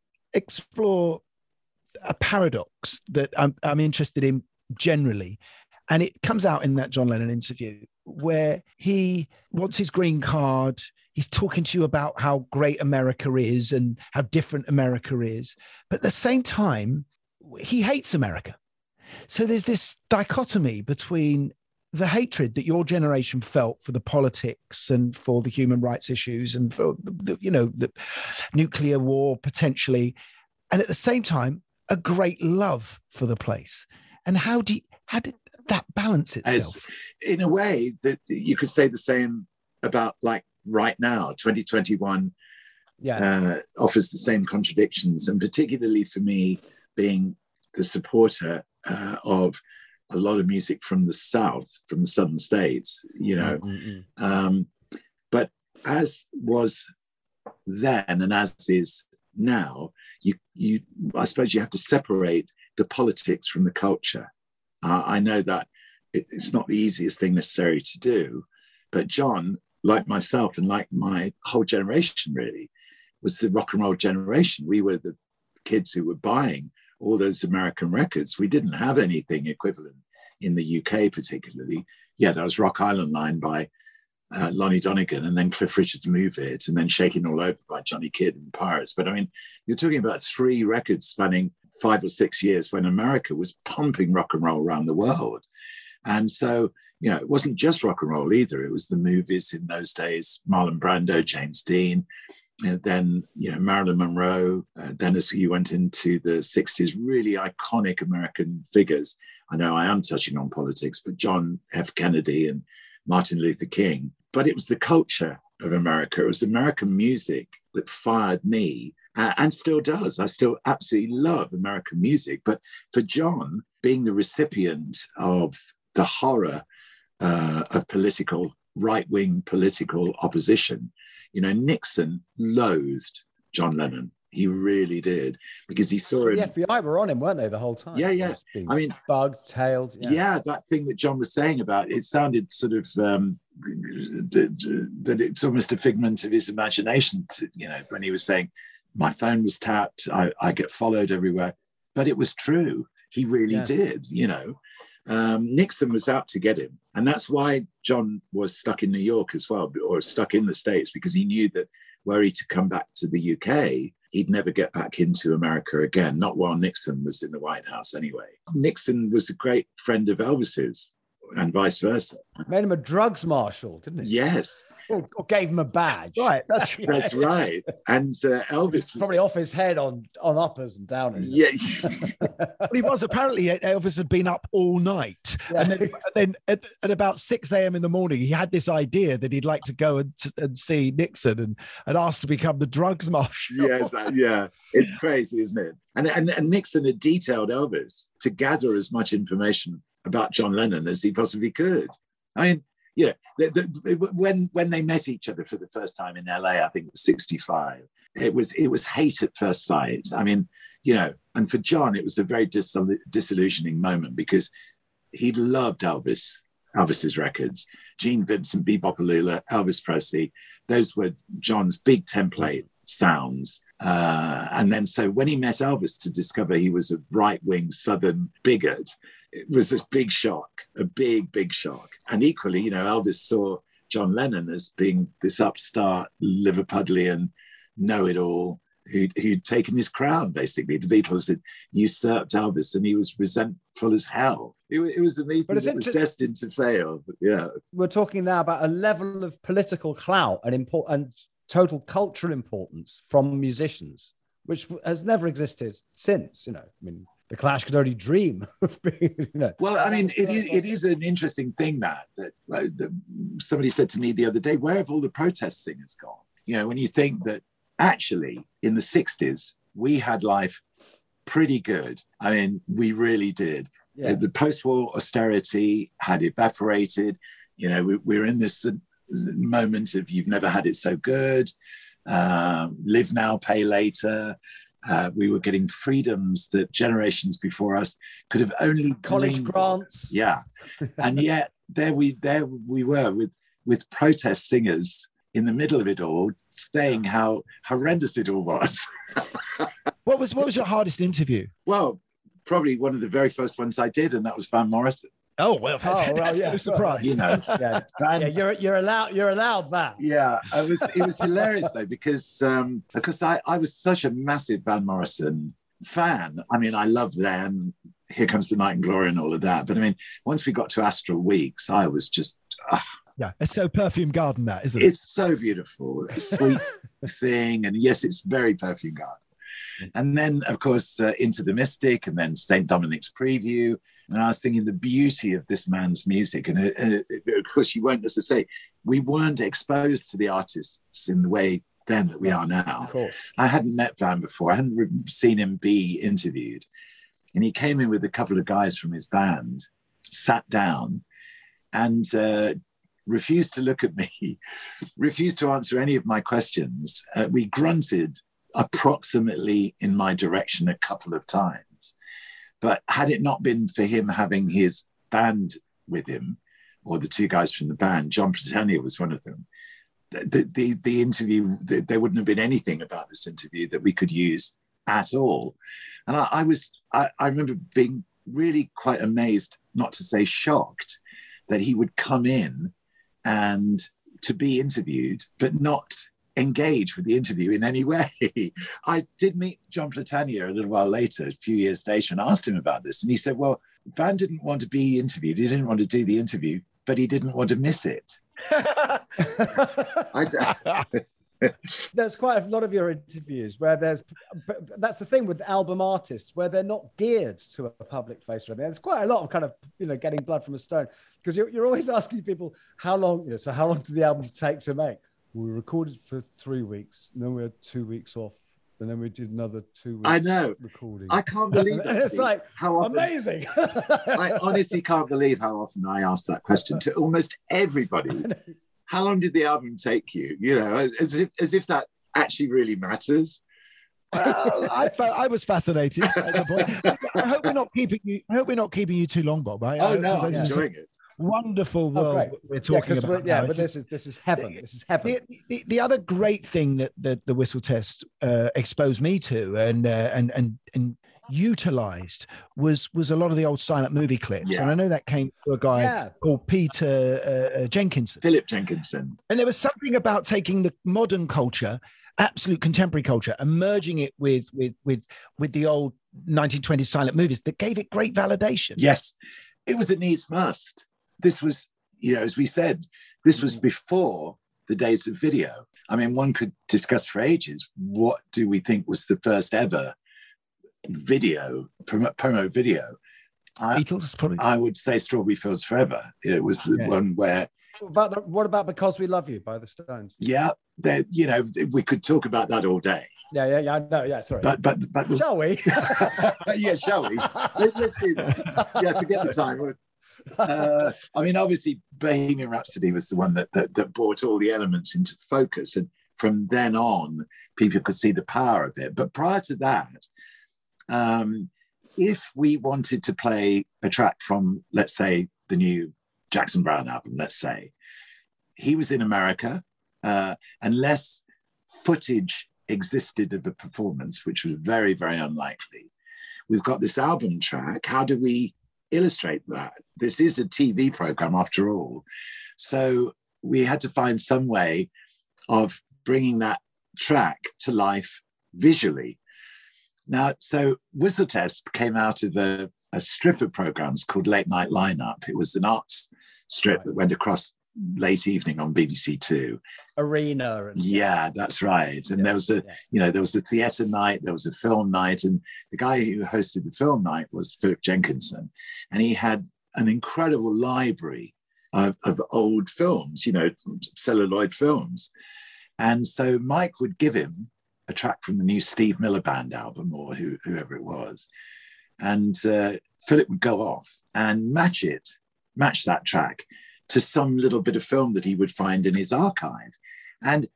explore a paradox that I'm interested in generally? And it comes out in that John Lennon interview where he wants his green card. He's talking to you about how great America is and how different America is. But at the same time, he hates America. So there's this dichotomy between the hatred that your generation felt for the politics and for the human rights issues and for, the nuclear war potentially. And at the same time, a great love for the place. And how did that balance itself? In a way that you could say the same about like right now, 2021 offers the same contradictions. And particularly for me, being the supporter of a lot of music from the South, from the Southern states, you know. But as was then and as is now, I suppose you have to separate the politics from the culture. I know that it's not the easiest thing necessarily to do, but John, like myself and like my whole generation really, was the rock and roll generation. We were the kids who were buying all those American records. We didn't have anything equivalent in the UK particularly. Yeah, there was Rock Island Line by Lonnie Donegan, and then Cliff Richard's Move It, and then Shaking All Over by Johnny Kidd and Pirates. But I mean, you're talking about 3 records spanning 5 or 6 years when America was pumping rock and roll around the world. And so, you know, it wasn't just rock and roll either. It was the movies in those days, Marlon Brando, James Dean. And then, Marilyn Monroe. Then as you went into the 60s, really iconic American figures. I know I am touching on politics, but John F. Kennedy and Martin Luther King. But it was the culture of America. It was American music that fired me and still does. I still absolutely love American music. But for John, being the recipient of the horror of right-wing political opposition, Nixon loathed John Lennon. He really did, because he saw him. The FBI were on him, weren't they, the whole time? Yeah. I mean, bugged, tailed. Yeah, that thing that John was saying about it sounded sort of that it's almost a figment of his imagination. When he was saying, "My phone was tapped, I get followed everywhere," but it was true. He really did. Nixon was out to get him, and that's why John was stuck in New York as well, or stuck in the States, because he knew that were he to come back to the UK, he'd never get back into America again, not while Nixon was in the White House anyway. Nixon was a great friend of Elvis's, and vice versa. Made him a drugs marshal, didn't he? Yes. Or gave him a badge. Right, that's right. And Elvis was probably off his head on uppers and downers. Yeah. Well, he was. Apparently, Elvis had been up all night. Yeah. And then at about 6 a.m. in the morning, he had this idea that he'd like to go and see Nixon and ask to become the drugs marshal. Yes, yeah. It's crazy, isn't it? And Nixon had detailed Elvis to gather as much information about John Lennon as he possibly could. I mean, when they met each other for the first time in LA, I think it was 65, it was hate at first sight. I mean, and for John, it was a very disillusioning moment, because he loved Elvis's records. Gene Vincent, Bebop Alula, Elvis Presley, those were John's big template sounds. And then so when he met Elvis to discover he was a right-wing Southern bigot, it was a big shock, a big shock. And equally, Elvis saw John Lennon as being this upstart Liverpudlian know-it-all who'd taken his crown, basically. The Beatles had usurped Elvis, and he was resentful as hell. It was a meeting that was destined to fail. But yeah. We're talking now about a level of political clout and total cultural importance from musicians, which has never existed since. I mean, the Clash could only dream of being, Well, I mean, it is an interesting thing that somebody said to me the other day, where have all the protest singers gone? When you think that actually in the 60s, we had life pretty good. I mean, we really did. Yeah. The post-war austerity had evaporated. We're in this moment of you've never had it so good. Live now, pay later. We were getting freedoms that generations before us could have only college grants. Yeah, and yet there we were with protest singers in the middle of it all, saying how horrendous it all was. What was your hardest interview? Well, probably one of the very first ones I did, and that was Van Morrison. Oh well, that's no surprise. You're allowed that. Yeah, it was hilarious though, because I was such a massive Van Morrison fan. I mean, I love them. Here Comes the Night and Glory and all of that. But I mean, once we got to Astral Weeks, I was just. Yeah, it's so Perfume Garden, that isn't it? It's so beautiful, a sweet thing, and yes, it's very Perfume Garden. And then, of course, Into the Mystic, and then St. Dominic's Preview. And I was thinking the beauty of this man's music. And of course, you won't, as I say, we weren't exposed to the artists in the way then that we are now. Of course. I hadn't met Van before. I hadn't seen him be interviewed. And he came in with a couple of guys from his band, sat down, and refused to look at me, refused to answer any of my questions. We grunted approximately in my direction a couple of times. But had it not been for him having his band with him, or the two guys from the band, John Britannia was one of them, the interview, there wouldn't have been anything about this interview that we could use at all. And I remember being really quite amazed, not to say shocked, that he would come in and to be interviewed, but not engage with the interview in any way. I did meet John Britannia a little while later, a few years later, and asked him about this. And he said, well, Van didn't want to be interviewed. He didn't want to do the interview, but he didn't want to miss it. There's quite a lot of your interviews where that's the thing with album artists, where they're not geared to a public face. There's quite a lot of kind of, getting blood from a stone, because you're always asking people how long, so how long did the album take to make? We recorded for 3 weeks, and then we had 2 weeks off, and then we did another 2 weeks. I know. Recording. I can't believe it. It's like how often, amazing. I honestly can't believe how often I ask that question to almost everybody. How long did the album take you? As if that actually really matters. Well, I was fascinated at the point. I hope we're not keeping you too long, Bob. I'm enjoying it. Wonderful world we're talking about. But this is heaven. This is heaven. The other great thing that the Whistle Test exposed me to and utilized was a lot of the old silent movie clips. And I know that came to a guy called Peter Jenkinson. Philip Jenkinson. And there was something about taking the modern culture, absolute contemporary culture, and merging it with the old 1920s silent movies that gave it great validation. Yes, it was a needs must. This was, as we said, this was before the days of video. I mean, one could discuss for ages, what do we think was the first ever video, promo video? Beatles, probably. I would say Strawberry Fields Forever. It was the one where... What about Because We Love You by the Stones? Yeah, we could talk about that all day. Yeah, sorry. But shall we? Yeah, shall we? Let's do that. Yeah, forget the time. I mean, obviously, Bohemian Rhapsody was the one that brought all the elements into focus, and from then on, people could see the power of it. But prior to that, if we wanted to play a track from, let's say, the new Jackson Browne album, let's say, he was in America, unless footage existed of a performance, which was very, very unlikely. We've got this album track. How do we illustrate that? This is a TV program after all. So we had to find some way of bringing that track to life visually. Now, so Whistle Test came out of a strip of programs called Late Night Lineup. It was an arts strip that went across late evening on BBC Two. Arena. Yeah, that's right. And there was a theatre night, there was a film night, and the guy who hosted the film night was Philip Jenkinson. And he had an incredible library of old films, celluloid films. And so Mike would give him a track from the new Steve Miller Band album, or whoever it was. And Philip would go off and match that track to some little bit of film that he would find in his archive. And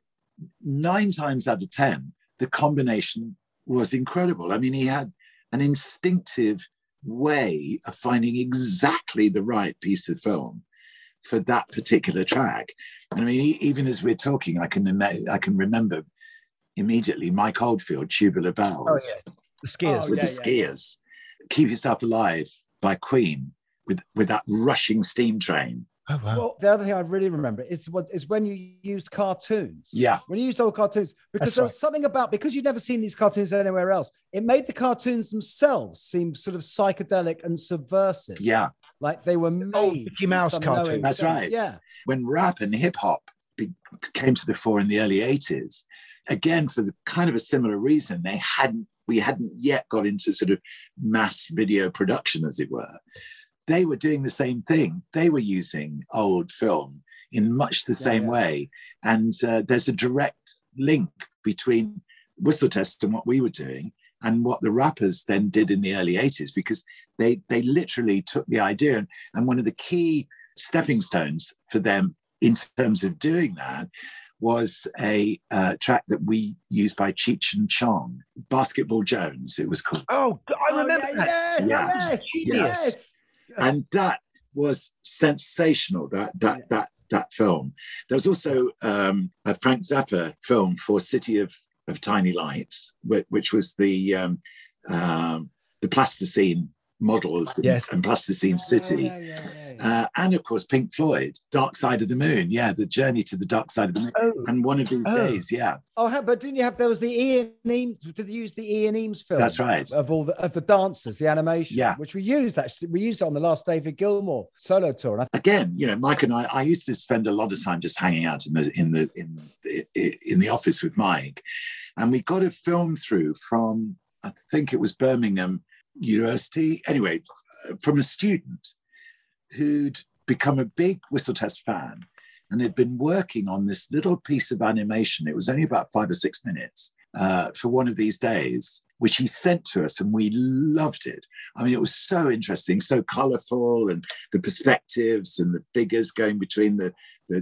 9 times out of 10, the combination was incredible. I mean, he had an instinctive way of finding exactly the right piece of film for that particular track. And I mean, even as we're talking, I can remember immediately Mike Oldfield, Tubular Bells. Oh, yeah. The Skiers. With the Skiers. Keep Yourself Alive by Queen with that rushing steam train. Oh, wow. Well, the other thing I really remember is when you used cartoons. Yeah. When you used old cartoons, because there was something about, because you'd never seen these cartoons anywhere else, it made the cartoons themselves seem sort of psychedelic and subversive. Yeah. Like they were made. Mickey Mouse cartoons. That's right. Yeah. When rap and hip hop came to the fore in the early 80s, again, for the kind of a similar reason, we hadn't yet got into sort of mass video production, as it were. They were doing the same thing. They were using old film in much the same way. And there's a direct link between Whistle Test and what we were doing and what the rappers then did in the early 80s, because they literally took the idea. And one of the key stepping stones for them in terms of doing that was a track that we used by Cheech and Chong, Basketball Jones, it was called. Oh, I remember that. Yes. And that was sensational, that film. There was also a Frank Zappa film for City of Tiny Lights, which was the Plasticine models and Plasticine City. And of course, Pink Floyd, Dark Side of the Moon. Yeah, the Journey to the Dark Side of the Moon. Oh. And One of These Days, yeah. Oh, but didn't you have, there was the Ian Eames, did you use the Ian Eames film? That's right. Of the dancers, the animation, which we used actually. We used it on the last David Gilmour solo tour. Again, you know, Mike and I used to spend a lot of time just hanging out in the office with Mike. And we got a film through from, I think it was Birmingham University. Anyway, from a student who'd become a big Whistletest fan and had been working on this little piece of animation. It was only about 5 or 6 minutes for One of These Days, which he sent to us, and we loved it. I mean, it was so interesting, so colourful, and the perspectives and the figures going between the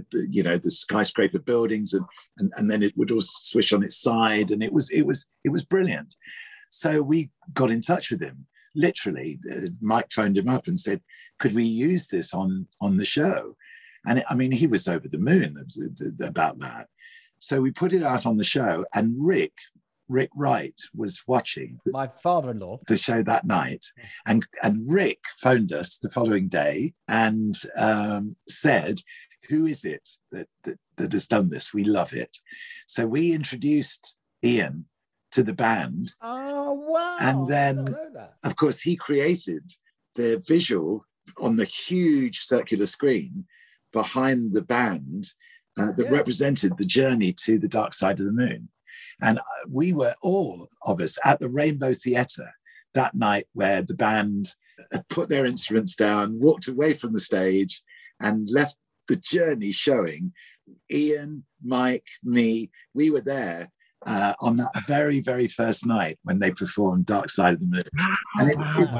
skyscraper buildings, and then it would all swish on its side, and it was brilliant. So we got in touch with him. Literally, Mike phoned him up and said, could we use this on the show? And he was over the moon about that. So we put it out on the show, and Rick Wright was watching my father-in-law the show that night, and Rick phoned us the following day and said, who is it that has done this? We love it. So we introduced Ian to the band. Oh, wow. And then, of course, he created the visual on the huge circular screen behind the band that represented the journey to the Dark Side of the Moon. And we were, all of us, at the Rainbow Theatre that night, where the band put their instruments down, walked away from the stage, and left the journey showing. Ian, Mike, me, we were there on that very, very first night when they performed Dark Side of the Moon. And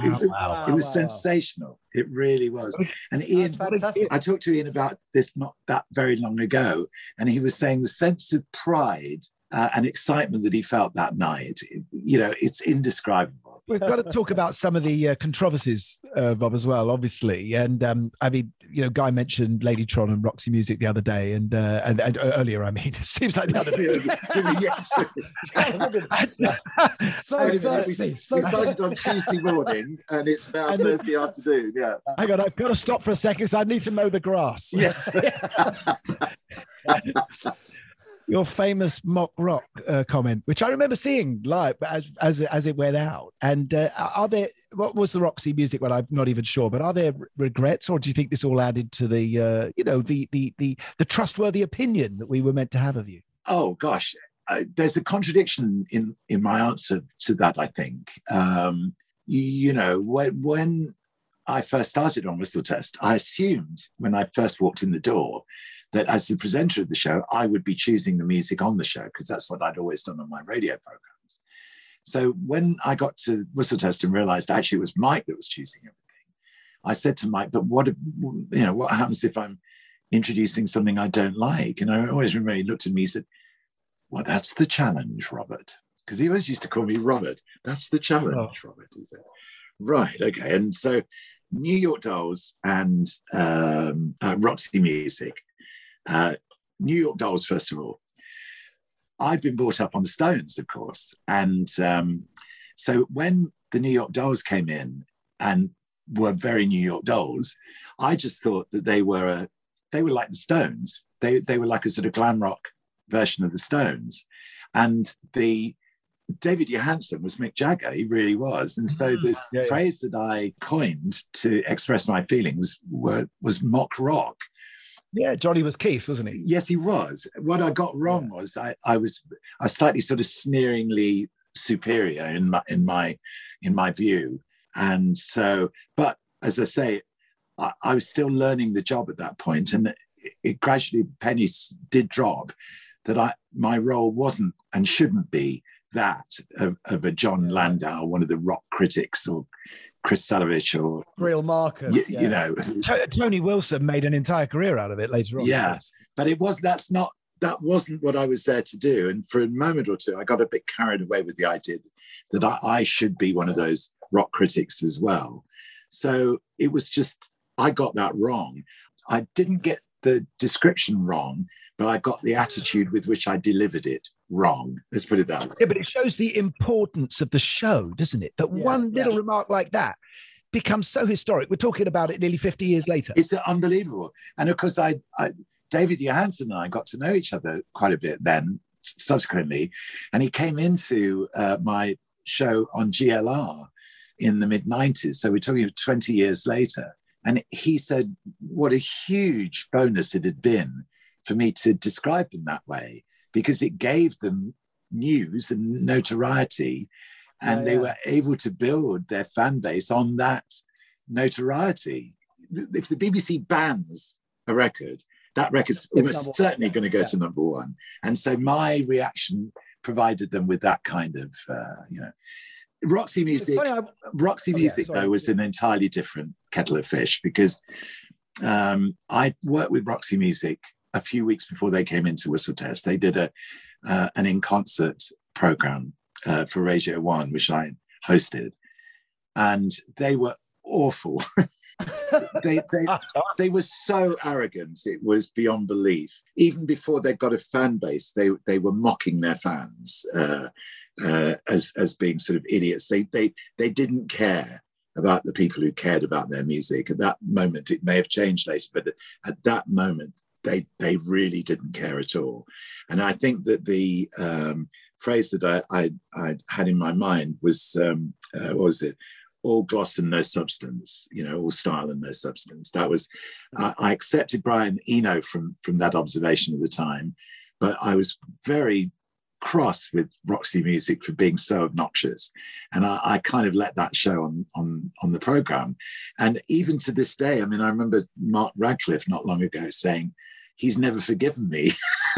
it was sensational. It really was. And Ian, I talked to Ian about this not that very long ago, and he was saying the sense of pride and excitement that he felt that night, it's indescribable. We've got to talk about some of the controversies, Bob, as well, obviously. And Guy mentioned Ladytron and Roxy Music the other day, and earlier. I mean, it seems like the other day. Yes. We started on Tuesday morning, and it's now Thursday afternoon. Yeah. Hang on, I've got to stop for a second because I need to mow the grass. Yes. Your famous mock rock comment, which I remember seeing live as it went out. And what was the Roxy Music one? I'm not even sure, but are there regrets, or do you think this all added to the the trustworthy opinion that we were meant to have of you? Oh gosh, there's a contradiction in my answer to that. I think when I first started on Whistletest, I assumed when I first walked in the door that as the presenter of the show, I would be choosing the music on the show, because that's what I'd always done on my radio programs. So when I got to Whistletest and realized actually it was Mike that was choosing everything, I said to Mike, but what happens if I'm introducing something I don't like? And I always remember he looked at me and said, well, that's the challenge, Robert. Because he always used to call me Robert. That's the challenge, Robert, he said. Right, okay. And so New York Dolls and Roxy Music. New York Dolls, first of all. I'd been brought up on the Stones, of course. And so when the New York Dolls came in and were very New York Dolls, I just thought that they were like the Stones. They were like a sort of glam rock version of the Stones. And the David Johansen was Mick Jagger. He really was. And so the phrase that I coined to express my feelings was mock rock. Yeah, Johnny was Keith, wasn't he? Yes, he was. What I got wrong was I was slightly sort of sneeringly superior in my view. And so, but as I say, I was still learning the job at that point, and it gradually, pennies did drop that my role wasn't and shouldn't be that of a John Landau, one of the rock critics, or Chris Salovich, or Real Marcus. Tony Wilson made an entire career out of it later on. Yeah, but that wasn't what I was there to do. And for a moment or two, I got a bit carried away with the idea that I should be one of those rock critics as well. So it was just, I got that wrong. I didn't get the description wrong, but I got the attitude with which I delivered it wrong. Let's put it that way. Yeah, but it shows the importance of the show, doesn't it? That one little remark like that become so historic. We're talking about it nearly 50 years later. It's unbelievable. And of course, David Johansen and I got to know each other quite a bit then, subsequently. And he came into my show on GLR in the mid-90s. So we're talking 20 years later. And he said what a huge bonus it had been for me to describe them that way, because it gave them news and notoriety. And they were able to build their fan base on that notoriety. If the BBC bans a record, that record's almost certainly going to go to number one. And so my reaction provided them with that kind of, Roxy Music. Roxy Music, though, was an entirely different kettle of fish, because I worked with Roxy Music a few weeks before they came into Whistletest. They did an in-concert program for Radio 1, which I hosted, and they were awful. they were so arrogant, it was beyond belief. Even before they got a fan base, they were mocking their fans as being sort of idiots. They didn't care about the people who cared about their music. At that moment, it may have changed later, but at that moment, they really didn't care at all. And I think that the phrase that I had in my mind was, what was it? All gloss and no substance, all style and no substance. That was, I accepted Brian Eno from that observation at the time, but I was very cross with Roxy Music for being so obnoxious. And I kind of let that show on the program. And even to this day, I mean, I remember Mark Radcliffe not long ago saying, he's never forgiven me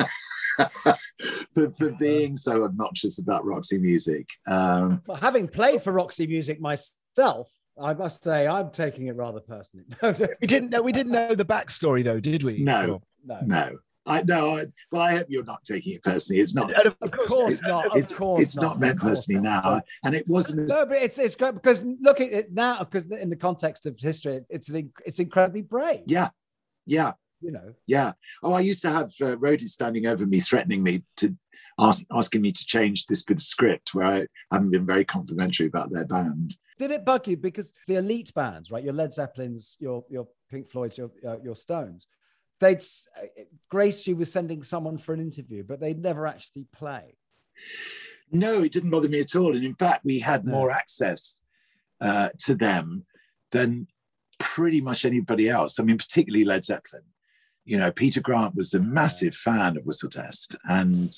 for being so obnoxious about Roxy Music. Well, having played for Roxy Music myself, I must say I'm taking it rather personally. We didn't know the backstory, though, did we? No. I hope you're not taking it personally. It's not. Of course not. It's not meant personally now, and it wasn't. No, but it's great because look at it now. Because in the context of history, it's incredibly brave. Yeah. Yeah. Oh, I used to have roadies standing over me, threatening me to asking me to change this bit of script where I haven't been very complimentary about their band. Did it bug you because the elite bands, right? Your Led Zeppelins, your Pink Floyds, your Stones, they'd grace you with sending someone for an interview, but they'd never actually play. No, it didn't bother me at all. And in fact, we had more access to them than pretty much anybody else. I mean, particularly Led Zeppelin. Peter Grant was a massive fan of Whistletest, and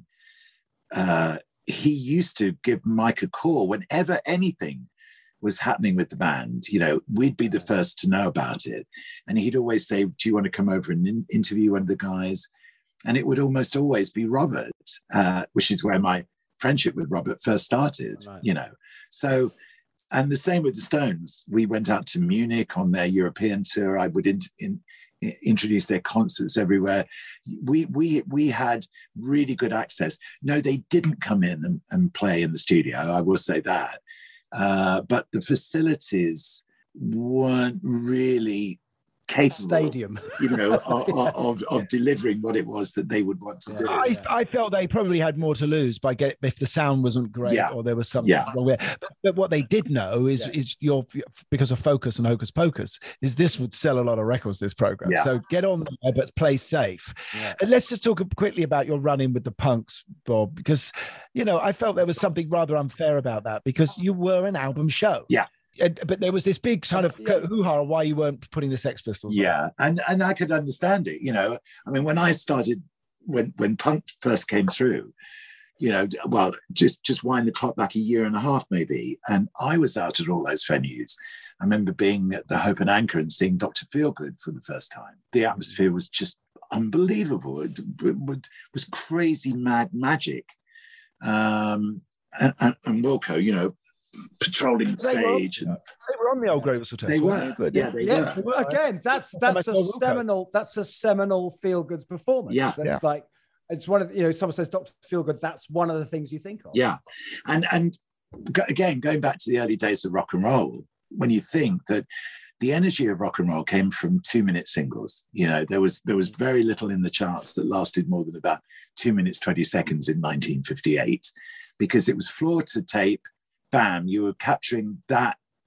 he used to give Mike a call whenever anything was happening with the band. We'd be the first to know about it. And he'd always say, do you want to come over and interview one of the guys? And it would almost always be Robert, which is where my friendship with Robert first started, So, and the same with the Stones. We went out to Munich on their European tour. I would introduce their concerts everywhere. We had really good access. No, they didn't come in and play in the studio, I will say that. But the facilities weren't really capable, stadium, of delivering what it was that they would want to do. I felt they probably had more to lose if the sound wasn't great or there was something wrong there. But what they did know is because of Focus and Hocus Pocus, is this would sell a lot of records, this program. Yeah. So get on there, but play safe. Yeah. And let's just talk quickly about your run-in with the Punks, Bob, because I felt there was something rather unfair about that, because you were an album show. Yeah. But there was this big kind of hoo-ha why you weren't putting the Sex Pistols on. Yeah, and I could understand it. I mean, when I started, when punk first came through, just wind the clock back a year and a half maybe, and I was out at all those venues. I remember being at the Hope and Anchor and seeing Dr. Feelgood for the first time. The atmosphere was just unbelievable. It was crazy, mad magic. And Wilco, patrolling the stage. They were on the Old Grey Whistle Test. They were. They were. Again, that's a seminal Feel-Good's performance. Yeah. That's like, it's one of someone says Dr. Feelgood, that's one of the things you think of. Yeah. And again, going back to the early days of rock and roll, when you think that the energy of rock and roll came from 2-minute singles, there was very little in the charts that lasted more than about 2 minutes, 20 seconds in 1958, because it was floor to tape. Bam, you were capturing that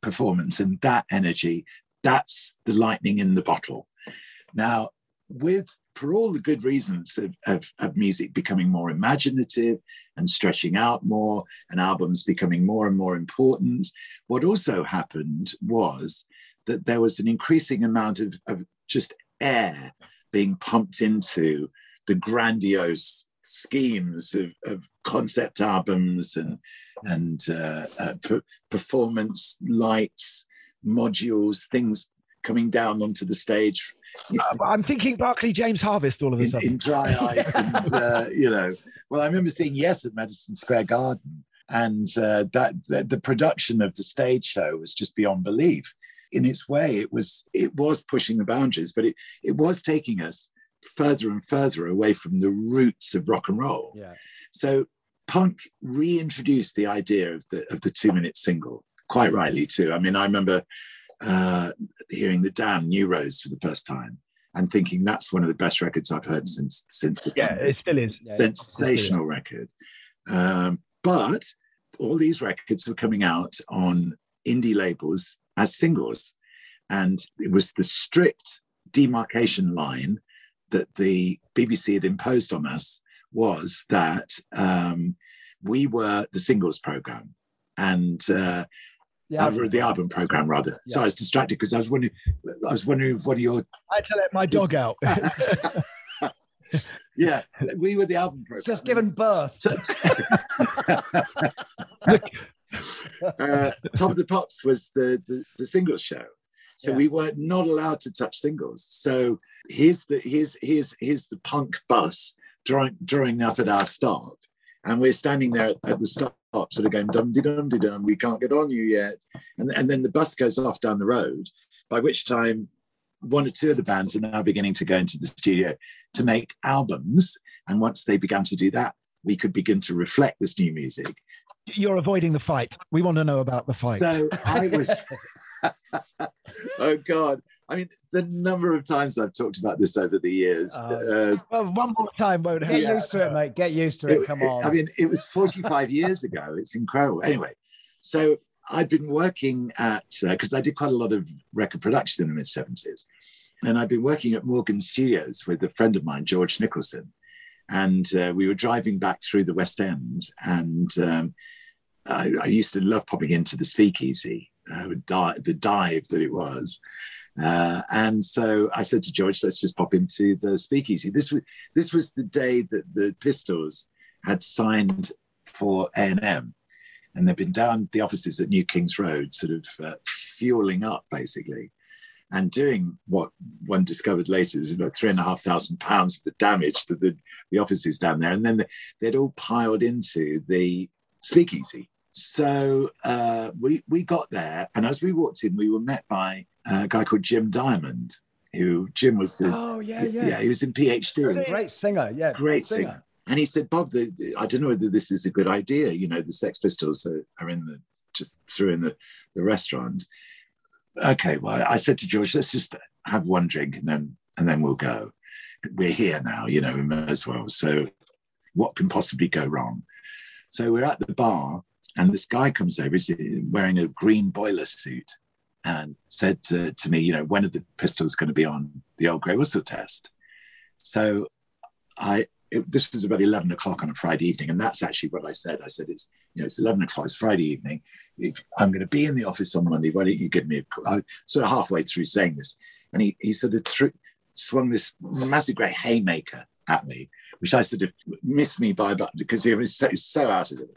performance and that energy, that's the lightning in the bottle. Now, for all the good reasons of music becoming more imaginative and stretching out more, and albums becoming more and more important, what also happened was that there was an increasing amount of just air being pumped into the grandiose schemes of concept albums and performance lights, modules, things coming down onto the stage. I'm thinking Barclay James Harvest all of a sudden. In dry ice. And, well, I remember seeing Yes at Madison Square Garden, and the production of the stage show was just beyond belief. In its way, it was pushing the boundaries, but it was taking us further and further away from the roots of rock and roll. Yeah. So punk reintroduced the idea of the 2-minute single, quite rightly too. I mean, I remember hearing the Damned New Rose for the first time and thinking that's one of the best records I've heard since it still is. Sensational record. But all these records were coming out on indie labels as singles, and it was the strict demarcation line that the BBC had imposed on us, was that we were the singles program and the album program rather. Yeah. So I was distracted because I was wondering what are your... I had to let my dog out. Yeah, we were the album program. Just given birth. Top of the Pops was the singles show, so we were not allowed to touch singles. So here's the punk bus drawing up at our stop, and we're standing there at the stop, sort of going dum de dum de dum. We can't get on you yet, and then the bus goes off down the road. By which time, one or two of the bands are now beginning to go into the studio to make albums, and once they began to do that, we could begin to reflect this new music. You're avoiding the fight. We want to know about the fight. So I was, oh God. I mean, the number of times I've talked about this over the years. Well, one more time won't hurt. Get used to it, mate. Get used to it. Come on. I mean, it was 45 years ago. It's incredible. Anyway, so I'd been working at, because I did quite a lot of record production in the mid-70s. And I'd been working at Morgan Studios with a friend of mine, George Nicholson. And we were driving back through the West End, and I used to love popping into the Speakeasy, the dive that it was. And so I said to George, let's just pop into the Speakeasy. This was the day that the Pistols had signed for A&M, and they'd been down the offices at New Kings Road, sort of fueling up, basically, and doing what one discovered later was about £3,500 of the damage to the offices down there. And then they'd all piled into the Speakeasy. So we got there, and as we walked in, we were met by a guy called Jim Diamond, who Jim was... he was in PhD. Great singer, Great singer. And he said, Bob, I don't know whether this is a good idea. You know, the Sex Pistols are just through in the restaurant. Okay, well, I said to George, let's just have one drink and then we'll go. We're here now, we may as well. So what can possibly go wrong? So we're at the bar, and this guy comes over, he's wearing a green boiler suit, and said to me, when are the Pistols going to be on the Old Grey Whistle Test? So this was about 11 o'clock on a Friday evening, and that's actually what I said. I said, it's 11 o'clock, it's Friday evening. I'm going to be in the office on Monday. Why don't you give me a call? I sort of halfway through saying this, and he sort of swung this massive great haymaker at me, which I sort of missed me by a button because he was so out of it.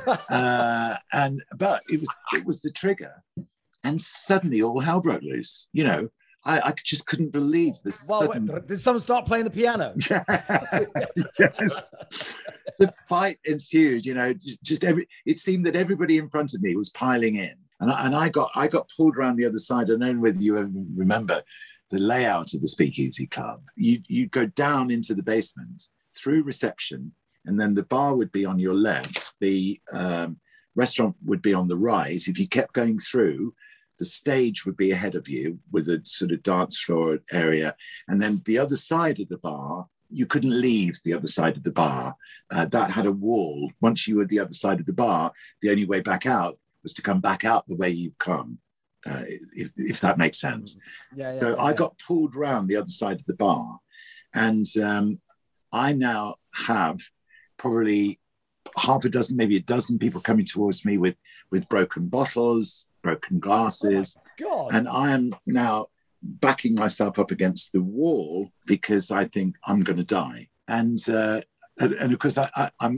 But it was the trigger, and suddenly all hell broke loose. I just couldn't believe this. Well, did someone start playing the piano? Yes. The fight ensued. It seemed that everybody in front of me was piling in, and I got pulled around the other side. I don't know whether you ever remember the layout of the Speakeasy Club. You'd go down into the basement through reception, and then the bar would be on your left. The restaurant would be on the right. If you kept going through, the stage would be ahead of you with a sort of dance floor area. And then the other side of the bar, you couldn't leave the other side of the bar. That had a wall. Once you were the other side of the bar, the only way back out was to come back out the way you'd come. if that makes sense. So I got pulled round the other side of the bar, and I now have probably half a dozen, maybe a dozen people coming towards me with broken bottles, broken glasses. Oh and I am now backing myself up against the wall because I think I'm going to die. And of course I'm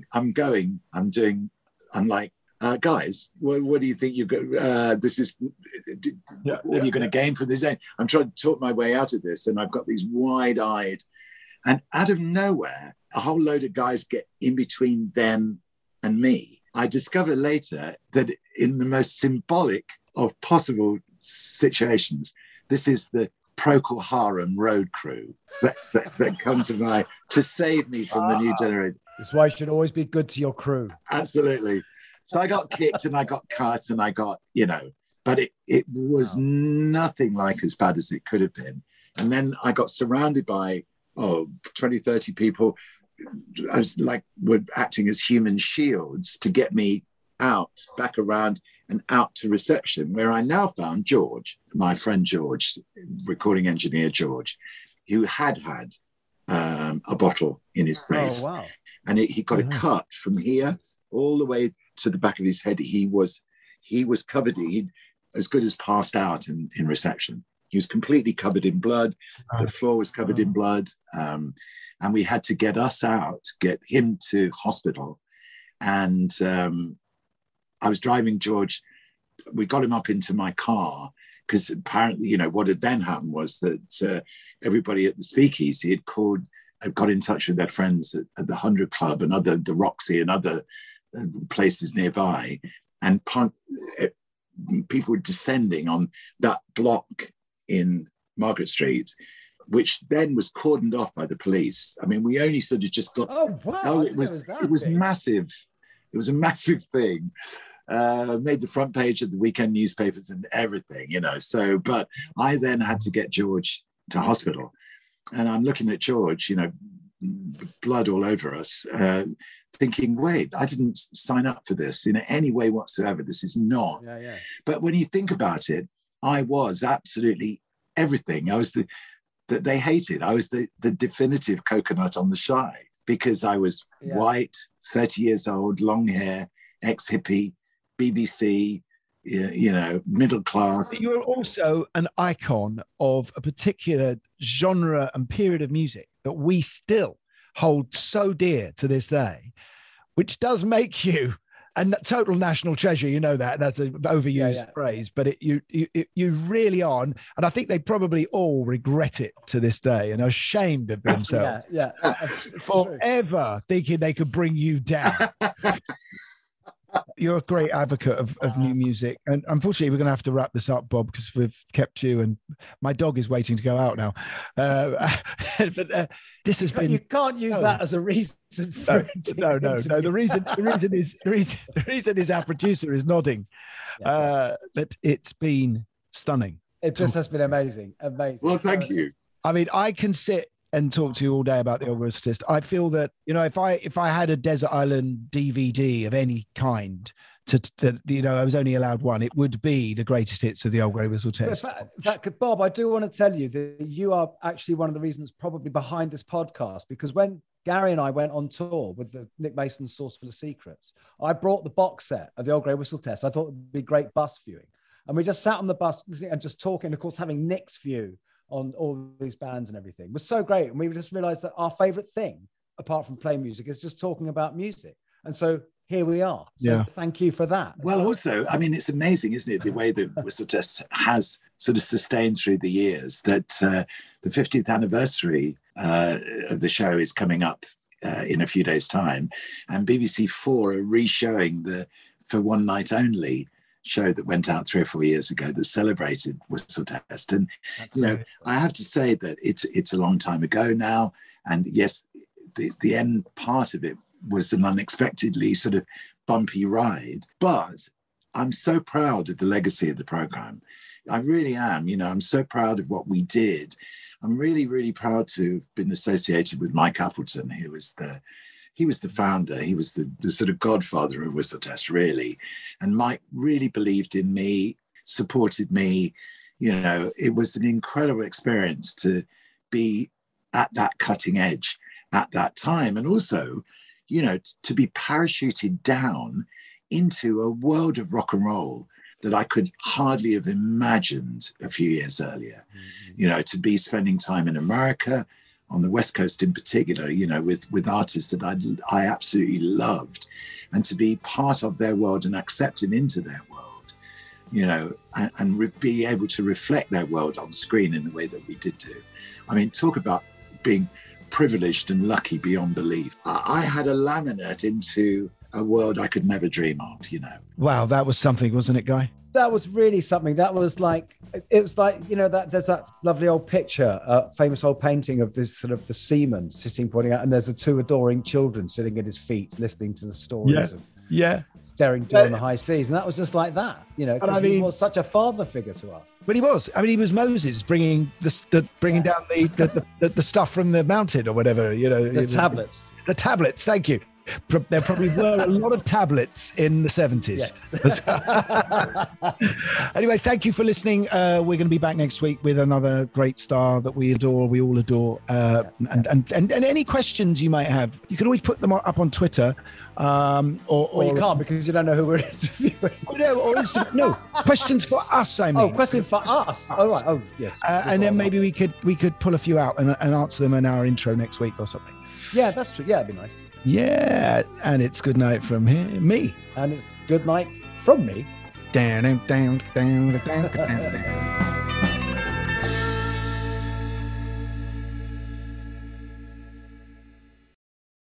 like, guys, what do you think you've got? What are you going to gain from this? I'm trying to talk my way out of this, and I've got these wide-eyed, and out of nowhere, a whole load of guys get in between them and me. I discover later that in the most symbolic of possible situations, this is the Procol Harum road crew that comes to save me from the new generation. That's why you should always be good to your crew. Absolutely. So I got kicked and I got cut and I got, but it was nothing like as bad as it could have been. And then I got surrounded by 20, 30 people. I was were acting as human shields to get me out, back around and out to reception, where I now found George, my friend George, recording engineer George, who had a bottle in his face. Oh, wow. And he got a cut from here all the way to the back of his head. He was covered. He as good as passed out in reception. He was completely covered in blood. The floor was covered in blood. And we had to get us out, get him to hospital. And I was driving George. We got him up into my car because apparently, what had then happened was that everybody at the Speakeasy had got in touch with their friends at the 100 Club and the Roxy and other places nearby. And people were descending on that block in Margaret Street, which then was cordoned off by the police. I mean, we only sort of just got... Oh, wow. Oh, it was massive. It was a massive thing. Made the front page of the weekend newspapers and everything, So, but I then had to get George to hospital. And I'm looking at George, blood all over us, thinking, wait, I didn't sign up for this in any way whatsoever. This is not. Yeah. But when you think about it, I was absolutely everything. I was that they hated. I was the definitive coconut on the shy because I was white, 30 years old, long hair, ex-hippie, BBC, middle class. You're also an icon of a particular genre and period of music that we still hold so dear to this day, which does make you a total national treasure. You know that's an overused phrase, but you really are. And I think they probably all regret it to this day and are ashamed of themselves forever thinking they could bring you down. You're a great advocate of new music. And unfortunately, we're going to have to wrap this up, Bob, because we've kept you and my dog is waiting to go out now. But this has been... You can't use that as a reason for No. The reason is our producer is nodding. But it's been stunning. It just has been amazing. Well, thank you. I mean, I can sit and talk to you all day about the Old Grey Whistle Test. I feel that, if I had a Desert Island DVD of any kind, I was only allowed one, it would be the greatest hits of the Old Grey Whistle Test. In fact, Bob, I do want to tell you that you are actually one of the reasons probably behind this podcast, because when Gary and I went on tour with the Nick Mason's Sauce Full of Secrets, I brought the box set of the Old Grey Whistle Test. I thought it would be great bus viewing. And we just sat on the bus and just talking, of course, having Nick's view on all these bands and everything. It was so great. And we just realized that our favorite thing, apart from playing music, is just talking about music. And so here we are. So thank you for that. Well, also, I mean, it's amazing, isn't it? The way the Whistle Test has sort of sustained through the years, that the 50th anniversary of the show is coming up in a few days' time. And BBC 4 are re-showing the For One Night Only show that went out 3 or 4 years ago that celebrated Whistle Test. And, I have to say that it's a long time ago now. And yes, the end part of it was an unexpectedly sort of bumpy ride. But I'm so proud of the legacy of the program. I really am. I'm so proud of what we did. I'm really, really proud to have been associated with Mike Appleton, who was he was the founder. He was the sort of godfather of Whistle Test, really. And Mike really believed in me. supported me. You know, it was an incredible experience to be at that cutting edge at that time. And also, you know, to be parachuted down into a world of rock and roll that I could hardly have imagined a few years earlier. You know, to be spending time in America, on the West Coast in particular, you know, with artists that I absolutely loved, and to be part of their world and accepted into their world, you know, and be able to reflect their world on screen in the way that we did do. I mean, talk about being privileged and lucky beyond belief. I had a laminate into a world I could never dream of, you know. Wow, that was something, wasn't it, Guy? That was really something. That was like, it was like, you know, that there's that lovely old picture, famous old painting of this sort of the seaman sitting, pointing out, and there's the two adoring children sitting at his feet, listening to the stories of staring down the high seas. And that was just like that, you know, because he was such a father figure to us. But he was. I mean, he was Moses bringing down the stuff from the mountain or whatever, you know. The tablets. The tablets, thank you. There probably were a lot of tablets in the 70s. Yes. Anyway, thank you for listening. We're going to be back next week with another great star that we all adore. And any questions you might have, you can always put them up on Twitter. Or you can't, because you don't know who we're interviewing. No, questions for us, I mean. Oh, questions for us. Oh, right. Oh, yes. And then maybe we could pull a few out and answer them in our intro next week or something. Yeah, that's true. Yeah, it'd be nice. Yeah, and it's good night from me. And it's good night from me. Down.